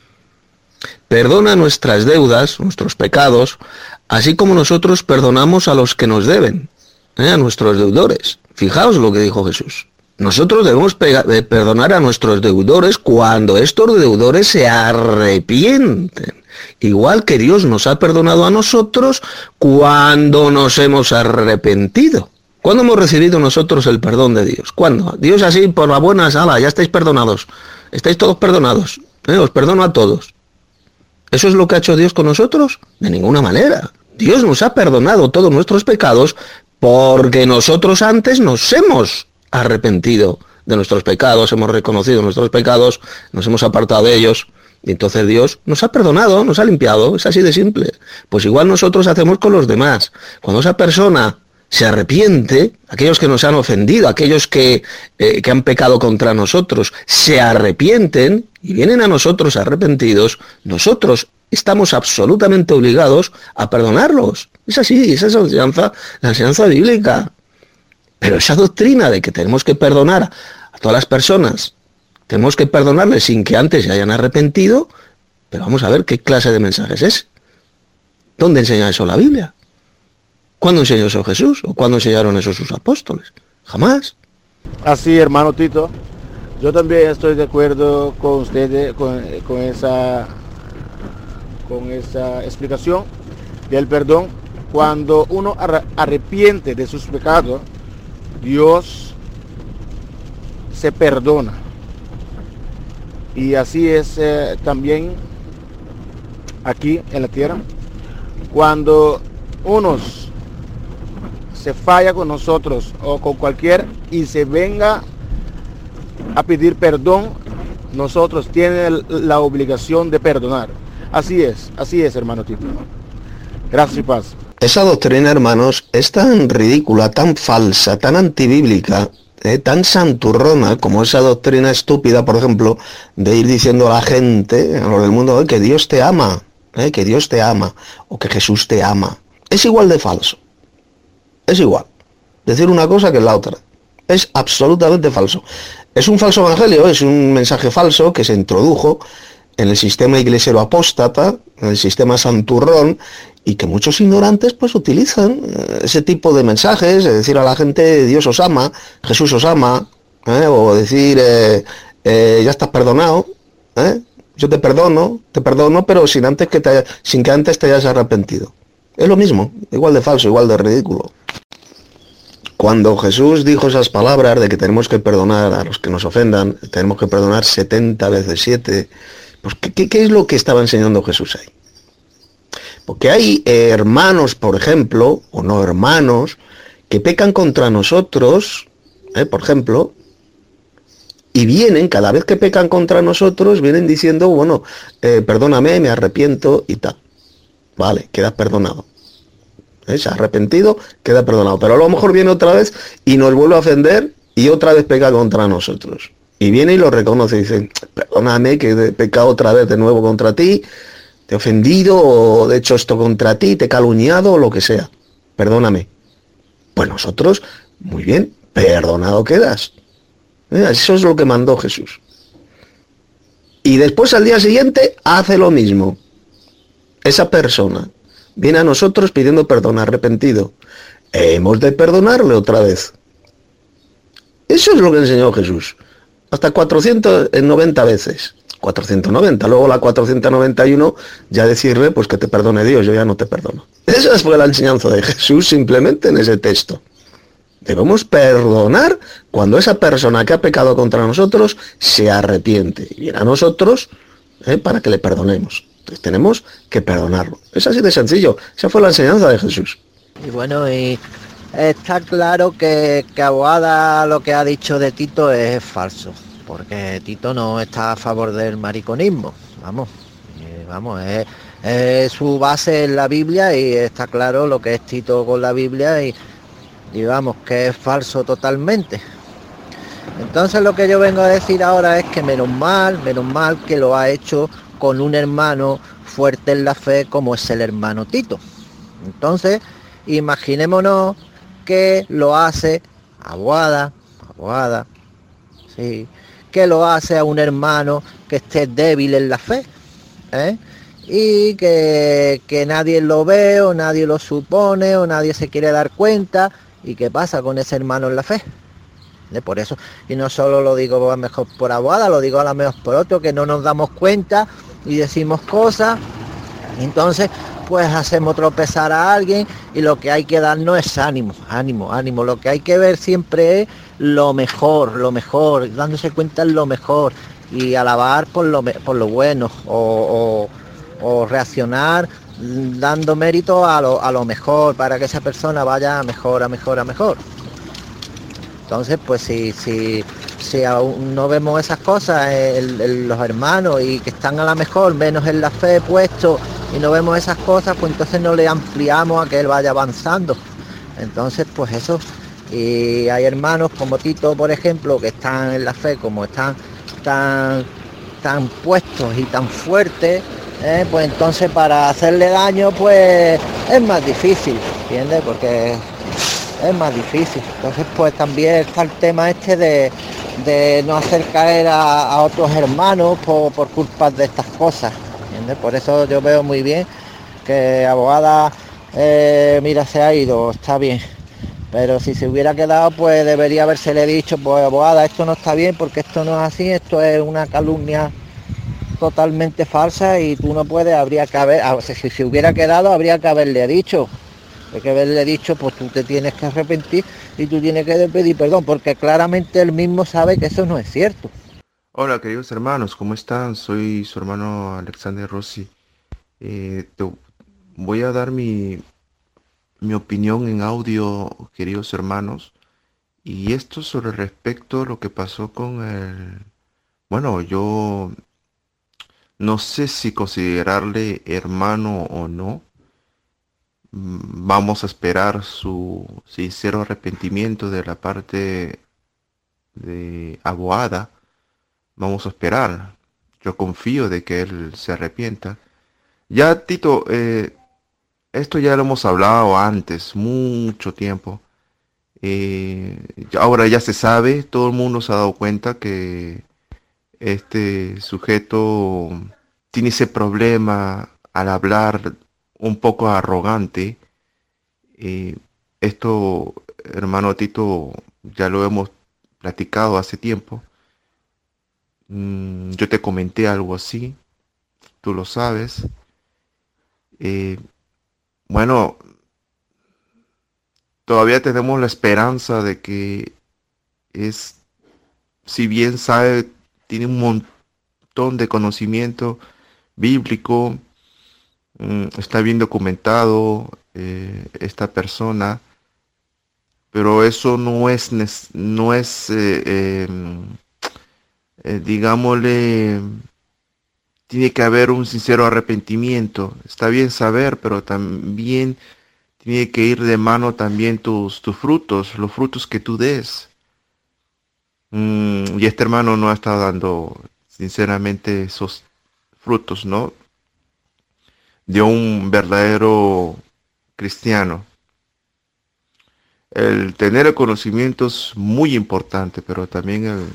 Perdona nuestras deudas, nuestros pecados, así como nosotros perdonamos a los que nos deben, ¿eh? A nuestros deudores. Fijaos lo que dijo Jesús. Nosotros debemos perdonar a nuestros deudores cuando estos deudores se arrepienten. Igual que Dios nos ha perdonado a nosotros cuando nos hemos arrepentido. ¿Cuándo hemos recibido nosotros el perdón de Dios? ¿Cuándo? Dios así por la buena sala, ya estáis perdonados. Estáis todos perdonados. ¿Eh? Os perdono a todos. ¿Eso es lo que ha hecho Dios con nosotros? De ninguna manera. Dios nos ha perdonado todos nuestros pecados porque nosotros antes nos hemos arrepentido de nuestros pecados, hemos reconocido nuestros pecados, nos hemos apartado de ellos Y entonces Dios nos ha perdonado, nos ha limpiado, es así de simple. Pues igual nosotros hacemos con los demás. Cuando esa persona se arrepiente, aquellos que nos han ofendido, aquellos que, eh, que han pecado contra nosotros, se arrepienten y vienen a nosotros arrepentidos, nosotros estamos absolutamente obligados a perdonarlos. Es así, esa es la enseñanza, la enseñanza bíblica. Pero esa doctrina de que tenemos que perdonar a todas las personas, tenemos que perdonarles sin que antes se hayan arrepentido, pero vamos a ver qué clase de mensaje es ese. ¿Dónde enseña eso la Biblia? ¿Cuándo enseñó eso Jesús? ¿O cuándo enseñaron eso sus apóstoles? Jamás. Así, hermano Tito, yo también estoy de acuerdo con ustedes, con, con esa, con esa explicación del perdón. Cuando uno arrepiente de sus pecados, Dios se perdona. Y así es eh, también aquí en la tierra. Cuando unos se falla con nosotros o con cualquier y se venga a pedir perdón, nosotros tienen la obligación de perdonar. Así es, así es, hermano Tito. Gracias y paz. Esa doctrina, hermanos, es tan ridícula, tan falsa, tan antibíblica, eh, tan santurrona como esa doctrina estúpida, por ejemplo, de ir diciendo a la gente, a lo del mundo, eh, que Dios te ama, eh, que Dios te ama, o que Jesús te ama. Es igual de falso. Es igual. Decir una cosa que la otra. Es absolutamente falso. Es un falso evangelio, es un mensaje falso que se introdujo en el sistema iglesiero apóstata, en el sistema santurrón, y que muchos ignorantes pues utilizan ese tipo de mensajes, de decir a la gente Dios os ama, Jesús os ama, ¿eh? O decir eh, eh, ya estás perdonado, ¿eh? Yo te perdono, te perdono, pero sin antes que te, sin que antes te hayas arrepentido. Es lo mismo, igual de falso, igual de ridículo. Cuando Jesús dijo esas palabras de que tenemos que perdonar a los que nos ofendan, tenemos que perdonar setenta veces siete, pues ¿qué, qué, qué es lo que estaba enseñando Jesús ahí? Porque hay eh, hermanos, por ejemplo, o no hermanos, que pecan contra nosotros, eh, por ejemplo, y vienen, cada vez que pecan contra nosotros, vienen diciendo, bueno, eh, perdóname, me arrepiento y tal. Vale, quedas perdonado. ¿Eh? Se ha arrepentido, queda perdonado. Pero a lo mejor viene otra vez y nos vuelve a ofender y otra vez peca contra nosotros. Y viene y lo reconoce y dice, perdóname que he pecado otra vez de nuevo contra ti, te he ofendido o he hecho esto contra ti, te he calumniado o lo que sea. Perdóname. Pues nosotros, muy bien, perdonado quedas. ¿Eh? Eso es lo que mandó Jesús. Y después al día siguiente hace lo mismo. Esa persona viene a nosotros pidiendo perdón, arrepentido. Hemos de perdonarle otra vez. Eso es lo que enseñó Jesús. Hasta cuatrocientas noventa veces. cuatrocientas noventa. Luego la cuatrocientos noventa y uno ya decirle pues que te perdone Dios, yo ya no te perdono. Esa fue la enseñanza de Jesús simplemente en ese texto. Debemos perdonar cuando esa persona que ha pecado contra nosotros se arrepiente. Y viene a nosotros eh, para que le perdonemos. Entonces tenemos que perdonarlo. Es así de sencillo. Esa fue la enseñanza de Jesús. Y bueno, y está claro que, que Aguada lo que ha dicho de Tito es falso. Porque Tito no está a favor del mariconismo. Vamos, eh, vamos, es, es su base en la Biblia y está claro lo que es Tito con la Biblia y, y vamos, que es falso totalmente. Entonces lo que yo vengo a decir ahora es que menos mal, menos mal que lo ha hecho con un hermano fuerte en la fe como es el hermano Tito. Entonces, imaginémonos que lo hace Aguada, Aguada, sí, que lo hace a un hermano que esté débil en la fe, ¿eh? Y que, que nadie lo ve o nadie lo supone o nadie se quiere dar cuenta. ¿Y qué pasa con ese hermano en la fe? ¿Eh? Por eso, y no solo lo digo a lo mejor por Aguada, lo digo a lo mejor por otro, que no nos damos cuenta y decimos cosas, entonces pues hacemos tropezar a alguien y lo que hay que darnos es ánimo, ánimo, ánimo, lo que hay que ver siempre es lo mejor, lo mejor, dándose cuenta en lo mejor y alabar por lo, por lo bueno o, o, o reaccionar dando mérito a lo, a lo mejor para que esa persona vaya a mejor, a mejor, a mejor. Entonces, pues si, si, si aún no vemos esas cosas en, en los hermanos y que están a lo mejor menos en la fe puestos y no vemos esas cosas, pues entonces no le ampliamos a que él vaya avanzando. Entonces, pues eso. Y hay hermanos como Tito, por ejemplo, que están en la fe, como están tan, tan puestos y tan fuertes, ¿eh? Pues entonces para hacerle daño, pues es más difícil, ¿entiendes? Porque es más difícil. Entonces, pues también está el tema este de, de no hacer caer a, a otros hermanos por, por culpa de estas cosas, ¿entiendes? Por eso yo veo muy bien que Abogada, eh, mira, se ha ido, está bien. Pero si se hubiera quedado, pues debería habérsele dicho, pues abogada, esto no está bien porque esto no es así, esto es una calumnia totalmente falsa y tú no puedes, habría que haber, o sea, si se hubiera quedado, habría que haberle dicho, hay que haberle dicho, pues tú te tienes que arrepentir y tú tienes que pedir perdón, porque claramente él mismo sabe que eso no es cierto. Hola queridos hermanos, ¿cómo están? Soy su hermano Alexander Rossi. Eh, te voy a dar mi... mi opinión en audio, queridos hermanos, y esto sobre respecto a lo que pasó con el... Bueno, yo no sé si considerarle hermano o no. Vamos a esperar su sincero arrepentimiento de la parte de Aboada. Vamos a esperar. Yo confío de que él se arrepienta. Ya, Tito, eh, esto ya lo hemos hablado antes, mucho tiempo. Eh, ahora ya se sabe, todo el mundo se ha dado cuenta que este sujeto tiene ese problema al hablar un poco arrogante. Eh, esto, hermano Tito, ya lo hemos platicado hace tiempo. Mm, yo te comenté algo así, tú lo sabes. Eh, Bueno, todavía tenemos la esperanza de que es, si bien sabe, tiene un montón de conocimiento bíblico, mm, está bien documentado eh, esta persona, pero eso no es, nes- no es, eh, eh, eh, digámosle, tiene que haber un sincero arrepentimiento. Está bien saber, pero también tiene que ir de mano también tus, tus frutos, los frutos que tú des. Mm, y este hermano no ha estado dando, sinceramente, esos frutos, ¿no? De un verdadero cristiano. El tener el conocimiento es muy importante, pero también el,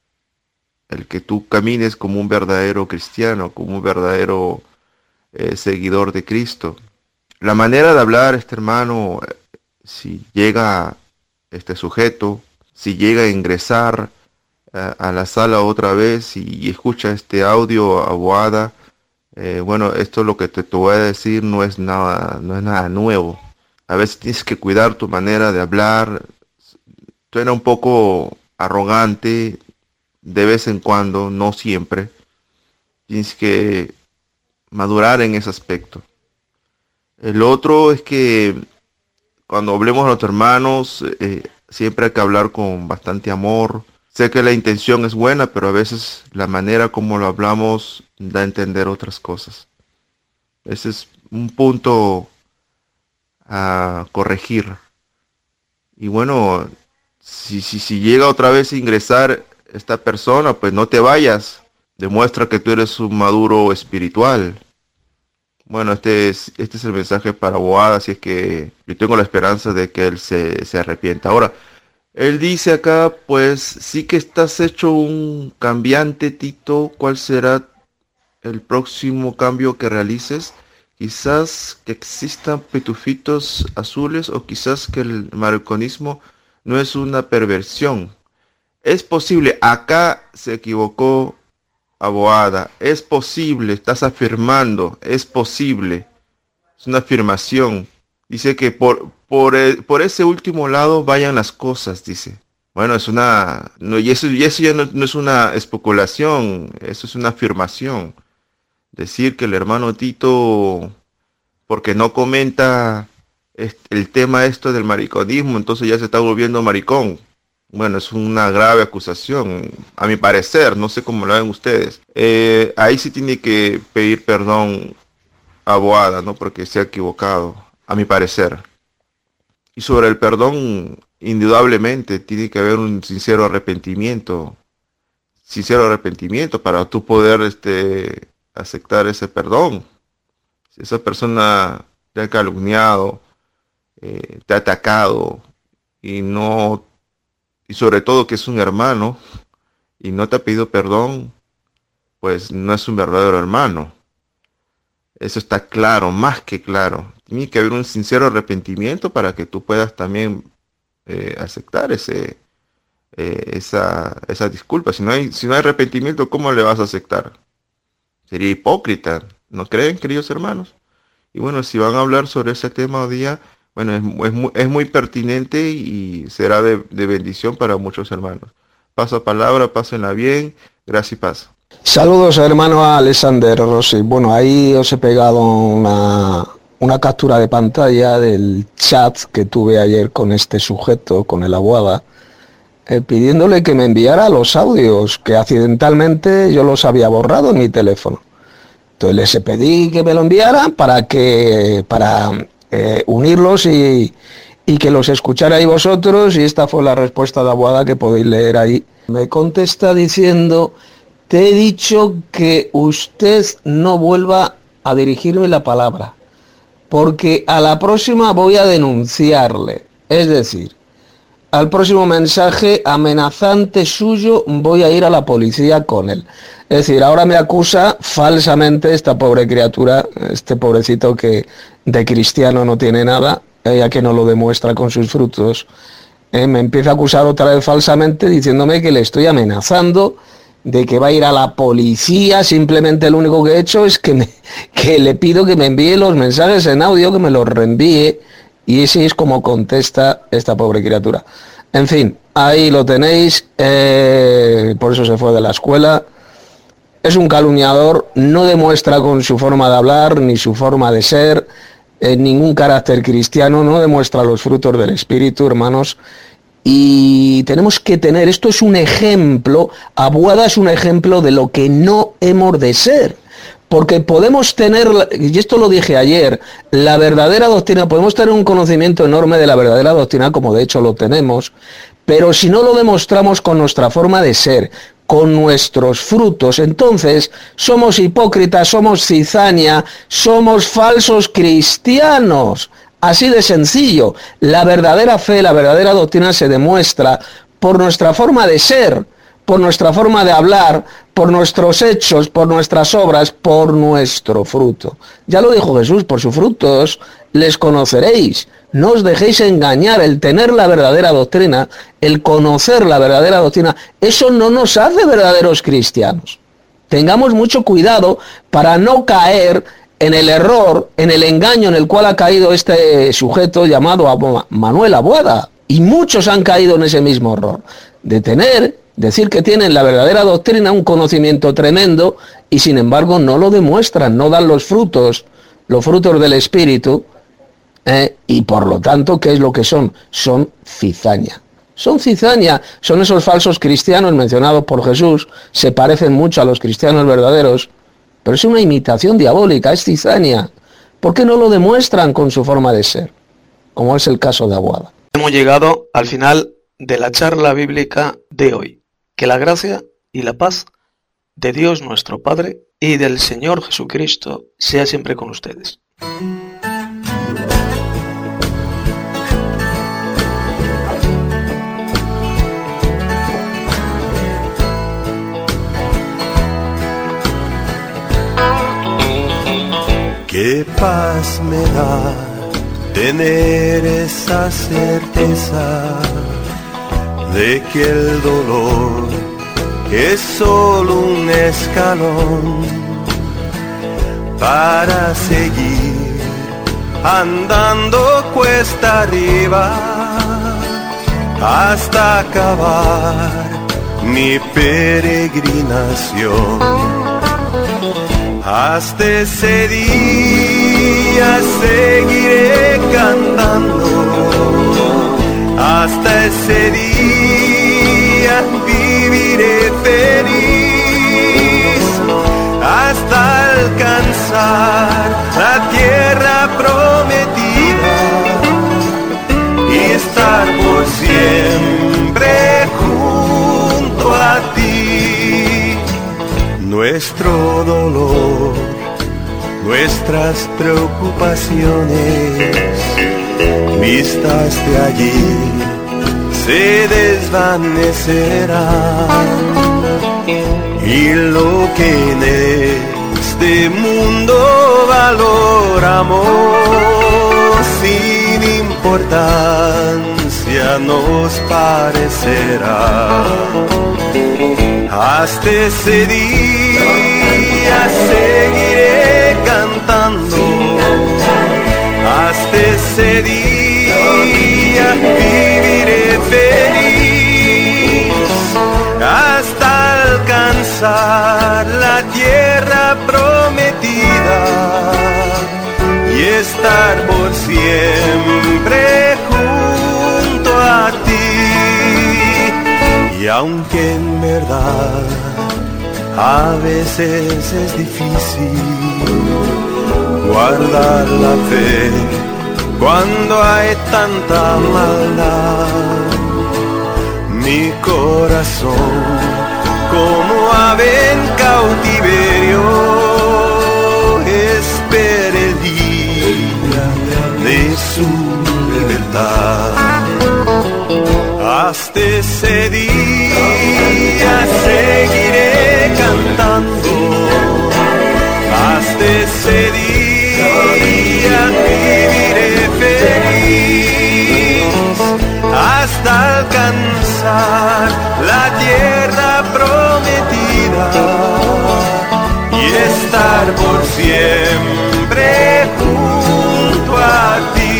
el que tú camines como un verdadero cristiano, como un verdadero eh, seguidor de Cristo. La manera de hablar, este hermano, eh, si llega este sujeto, si llega a ingresar eh, a la sala otra vez y, y escucha este audio, Aboada, eh, bueno, esto es lo que te, te voy a decir, no es nada, no es nada nuevo. A veces tienes que cuidar tu manera de hablar, suena un poco arrogante, de vez en cuando, no siempre. Tienes que madurar en ese aspecto. El otro es que cuando hablemos a nuestros hermanos, eh, siempre hay que hablar con bastante amor. Sé que la intención es buena, pero a veces la manera como lo hablamos da a entender otras cosas. Ese es un punto a corregir. Y bueno, si, si, si llega otra vez a ingresar esta persona, pues no te vayas. Demuestra que tú eres un maduro espiritual. Bueno, este es, este es el mensaje para Boada, así es que yo tengo la esperanza de que él se, se arrepienta. Ahora, él dice acá, pues sí que estás hecho un cambiante, Tito. ¿Cuál será el próximo cambio que realices? Quizás que existan pitufitos azules o quizás que el mariconismo no es una perversión. Es posible, acá se equivocó Aboada, es posible, estás afirmando, es posible, es una afirmación. Dice que por, por, el- por ese último lado vayan las cosas, dice. Bueno, es una, no, y eso, y eso ya no, no es una especulación, eso es una afirmación. Decir que el hermano Tito, porque no comenta est- el tema esto del mariconismo, entonces ya se está volviendo maricón. bueno, es una grave acusación, a mi parecer, no sé cómo lo ven ustedes. Eh, ahí sí tiene que pedir perdón a Boada, ¿no? Porque se ha equivocado, a mi parecer. Y sobre el perdón, indudablemente tiene que haber un sincero arrepentimiento, sincero arrepentimiento para tú poder este, aceptar ese perdón. Si esa persona te ha calumniado, eh, te ha atacado y no, y sobre todo que es un hermano y no te ha pedido perdón, pues no es un verdadero hermano. Eso está claro, más que claro. Tiene que haber un sincero arrepentimiento para que tú puedas también eh, aceptar ese, eh, esa, esa disculpa. Si no hay, si no hay arrepentimiento, ¿cómo le vas a aceptar? Sería hipócrita, ¿no creen, queridos hermanos? Y bueno, si van a hablar sobre ese tema hoy día, bueno, es, es, muy, es muy pertinente y será de, de bendición para muchos hermanos. Paso palabra, pásenla bien, gracias y paz. Saludos, hermano Alexander Rossi. Bueno, ahí os he pegado una, una captura de pantalla del chat que tuve ayer con este sujeto, con el Abuada, eh, pidiéndole que me enviara los audios, que accidentalmente yo los había borrado en mi teléfono. Entonces les pedí que me lo enviaran para que para eh, unirlos y, y que los escucharais vosotros, y esta fue la respuesta de Abuada que podéis leer ahí. Me contesta diciendo: te he dicho que usted no vuelva a dirigirme la palabra, porque a la próxima voy a denunciarle. Es decir, al próximo mensaje amenazante suyo voy a ir a la policía con él. Es decir, ahora me acusa falsamente esta pobre criatura, este pobrecito que de cristiano no tiene nada, ya que no lo demuestra con sus frutos. Eh, me empieza a acusar otra vez falsamente diciéndome que le estoy amenazando, de que va a ir a la policía. Simplemente lo único que he hecho es que, me, que le pido que me envíe los mensajes en audio, que me los reenvíe, y así es como contesta esta pobre criatura. En fin, ahí lo tenéis, eh, por eso se fue de la escuela. Es un calumniador, no demuestra con su forma de hablar ni su forma de ser eh, ningún carácter cristiano, no demuestra los frutos del Espíritu, hermanos. Y tenemos que tener, esto es un ejemplo, Abuada es un ejemplo de lo que no hemos de ser, porque podemos tener, y esto lo dije ayer, la verdadera doctrina, podemos tener un conocimiento enorme de la verdadera doctrina, como de hecho lo tenemos, pero si no lo demostramos con nuestra forma de ser, con nuestros frutos, entonces somos hipócritas, somos cizaña, somos falsos cristianos. Así de sencillo. La verdadera fe, la verdadera doctrina se demuestra por nuestra forma de ser, por nuestra forma de hablar, por nuestros hechos, por nuestras obras, por nuestro fruto. Ya lo dijo Jesús: por sus frutos les conoceréis. No os dejéis engañar. El tener la verdadera doctrina, el conocer la verdadera doctrina, eso no nos hace verdaderos cristianos. Tengamos mucho cuidado para no caer en el error, en el engaño en el cual ha caído este sujeto llamado Manuel Abuada. Y muchos han caído en ese mismo error, de tener, decir que tienen la verdadera doctrina, un conocimiento tremendo, y sin embargo no lo demuestran, no dan los frutos, los frutos del Espíritu, eh, y por lo tanto, ¿qué es lo que son? Son cizaña. Son cizaña, son esos falsos cristianos mencionados por Jesús, se parecen mucho a los cristianos verdaderos, pero es una imitación diabólica, es cizaña. ¿Por qué no lo demuestran con su forma de ser? Como es el caso de Abuada. Hemos llegado al final de la charla bíblica de hoy. Que la gracia y la paz de Dios nuestro Padre y del Señor Jesucristo sea siempre con ustedes. Qué paz me da tener esa certeza de que el dolor es solo un escalón para seguir andando cuesta arriba hasta acabar mi peregrinación. Hasta ese día seguiré cantando hasta ese día viviré feliz, hasta alcanzar la tierra prometida y estar por siempre junto a ti. Nuestro dolor, nuestras preocupaciones, vistas de allí, se desvanecerán, y lo que en este mundo valoramos sin importancia nos parecerá. Hasta ese día seguiré cantando, hasta ese día viviré feliz, hasta alcanzar la tierra prometida y estar por siempre junto a ti. Y aunque en verdad a veces es difícil guardar la fe cuando hay tanta maldad, mi corazón como ave en cautiverio espera el día de su libertad. Hasta ese día seguiré cantando, hasta ese día viviré feliz, hasta alcanzar la tierra prometida y estar por siempre junto a ti,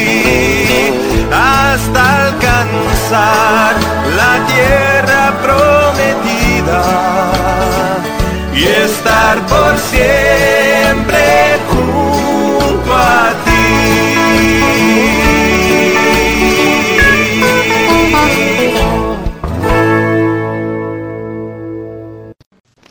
hasta alcanzar la tierra prometida y estar por siempre junto a ti.